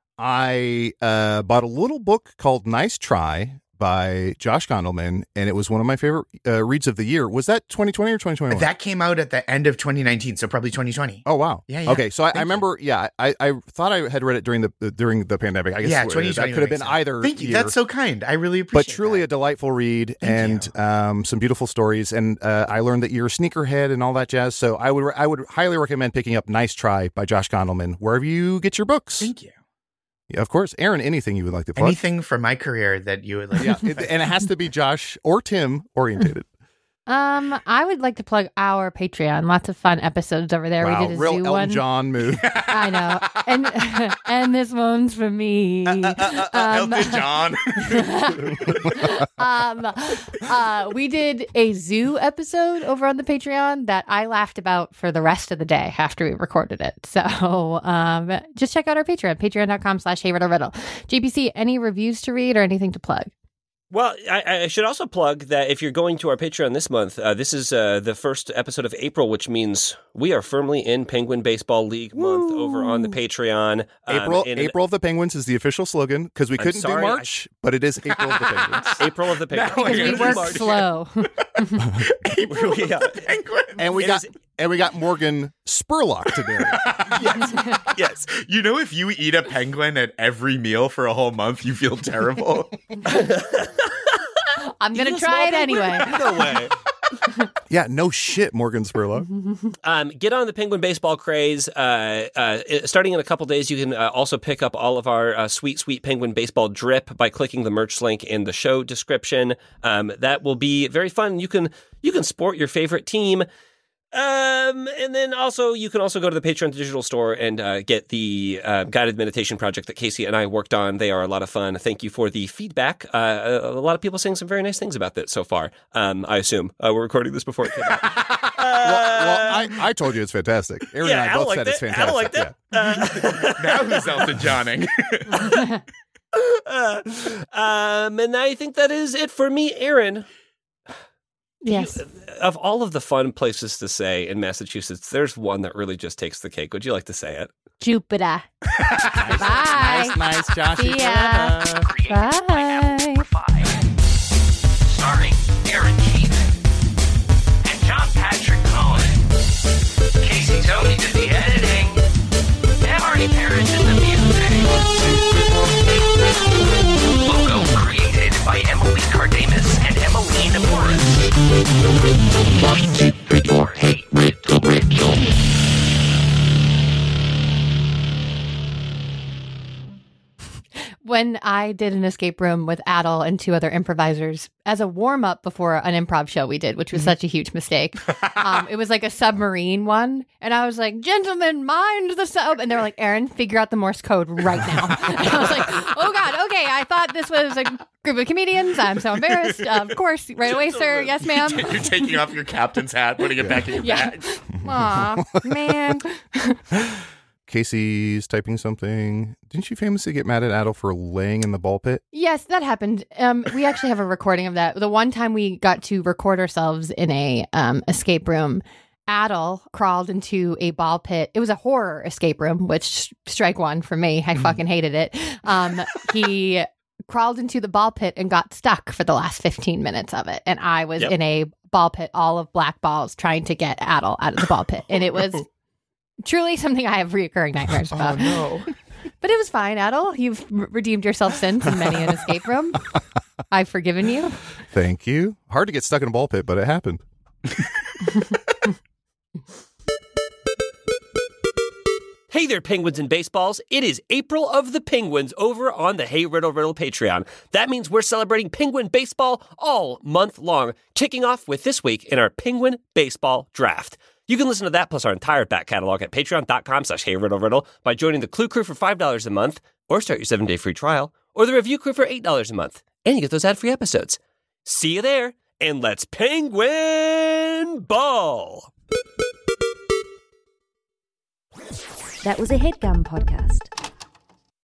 I uh, bought a little book called Nice Try by Josh Gondelman, and it was one of my favorite uh, reads of the year. Was that twenty twenty or twenty twenty-one? That came out at the end of twenty nineteen, so probably twenty twenty. Oh wow! Yeah, yeah. Okay, so I, I Thank you. remember. Yeah, I, I thought I had read it during the uh, during the pandemic. I guess Yeah, that twenty twenty could have been makes sense. either. Thank you. year. That's so kind. I really appreciate But truly that. a delightful read, Thank and you. um, some beautiful stories. And uh, I learned that you're a sneakerhead and all that jazz. So I would I would highly recommend picking up Nice Try by Josh Gondelman wherever you get your books. Thank you. Yeah, of course, Aaron. Anything you would like to plug? Anything from my career that you would like Yeah, to it, and it has to be Josh or Tim orientated. Um, I would like to plug our Patreon. Lots of fun episodes over there. Wow, we did a real zoo Elton one. John move. I know, and and this one's for me. Um, Elton John. um, uh, we did a zoo episode over on the Patreon that I laughed about for the rest of the day after we recorded it. So um, just check out our Patreon, patreon.com slash Hey Riddle Riddle. J P C, any reviews to read or anything to plug? Well, I, I should also plug that if you're going to our Patreon this month, uh, this is uh, the first episode of April, which means we are firmly in Penguin Baseball League month over on the Patreon. Um, April and- April of the Penguins is the official slogan because we I'm couldn't sorry, do I- March, but it is April of the Penguins. April of the Penguins. No, Because we It's work March. slow. April Yeah. Penguin. And we It got is- and we got Morgan Spurlock today. Yes. You know, if you eat a penguin at every meal for a whole month, you feel terrible. I'm going to Even a try small it anyway. penguin? No way. Yeah, no shit, Morgan Spurlock. Um, get on the Penguin baseball craze. Uh, uh, starting in a couple days, you can uh, also pick up all of our uh, sweet, sweet Penguin baseball drip by clicking the merch link in the show description. Um, that will be very fun. You can you can sport your favorite team. Um, and then also, you can also go to the Patreon digital store and uh, get the uh, guided meditation project that Casey and I worked on. They are a lot of fun. Thank you for the feedback. Uh, a, a lot of people saying some very nice things about that so far. Um, I assume uh, we're recording this before it came out. Uh, well, well I, I told you it's fantastic. Aaron yeah, and I I both like said that. it's fantastic. I don't like that. Now who's Elton Johning? Uh, um, and I think that is it for me, Aaron. Yes. Of all of the fun places to say in Massachusetts, there's one that really just takes the cake. Would you like to say it? Jupiter. Bye. Nice, nice, Josh. See ya. Created by Apple Bye. Five. Starring Aaron Keith and John Patrick Cohen. Casey Tony did the editing. And Marty Parrish did the music. Logo created by Emily Cardamus and Emmeline Morris. Keep it or hate Riddle Riddle. When when I did an escape room with Adel and two other improvisers as a warm up before an improv show we did, which was such a huge mistake. Um, it was like a submarine one. And I was like, gentlemen, mind the sub. And they were like, Aaron, figure out the Morse code right now. And I was like, oh, God. Okay. I thought this was a group of comedians. I'm so embarrassed. Uh, of course. Right away, sir. Yes, ma'am. You're taking off your captain's hat, putting it back in your Yeah. bag. Aw, man. Casey's typing something. Didn't you famously get mad at Adel for laying in the ball pit? Yes, that happened. Um, we actually have a recording of that. The one time we got to record ourselves in a um, escape room, Adel crawled into a ball pit. It was a horror escape room, which strike one for me. I fucking hated it. Um, he crawled into the ball pit and got stuck for the last fifteen minutes of it. And I was Yep. in a ball pit, all of black balls, trying to get Adel out of the ball pit. And it was truly something I have reoccurring nightmares about. Oh, no. But it was fine, Adel. You've r- redeemed yourself since in many an escape room. I've forgiven you. Thank you. Hard to get stuck in a ball pit, but it happened. Hey there, Penguins and Baseballs. It is April of the Penguins over on the Hey Riddle Riddle Patreon. That means we're celebrating Penguin Baseball all month long, kicking off with this week in our Penguin Baseball Draft. You can listen to that plus our entire back catalog at patreon.com slash Hey Riddle Riddle by joining the Clue Crew for five dollars a month, or start your seven-day free trial, or the Review Crew for eight dollars a month. And you get those ad-free episodes. See you there, and let's Penguin Ball! That was a HeadGum podcast.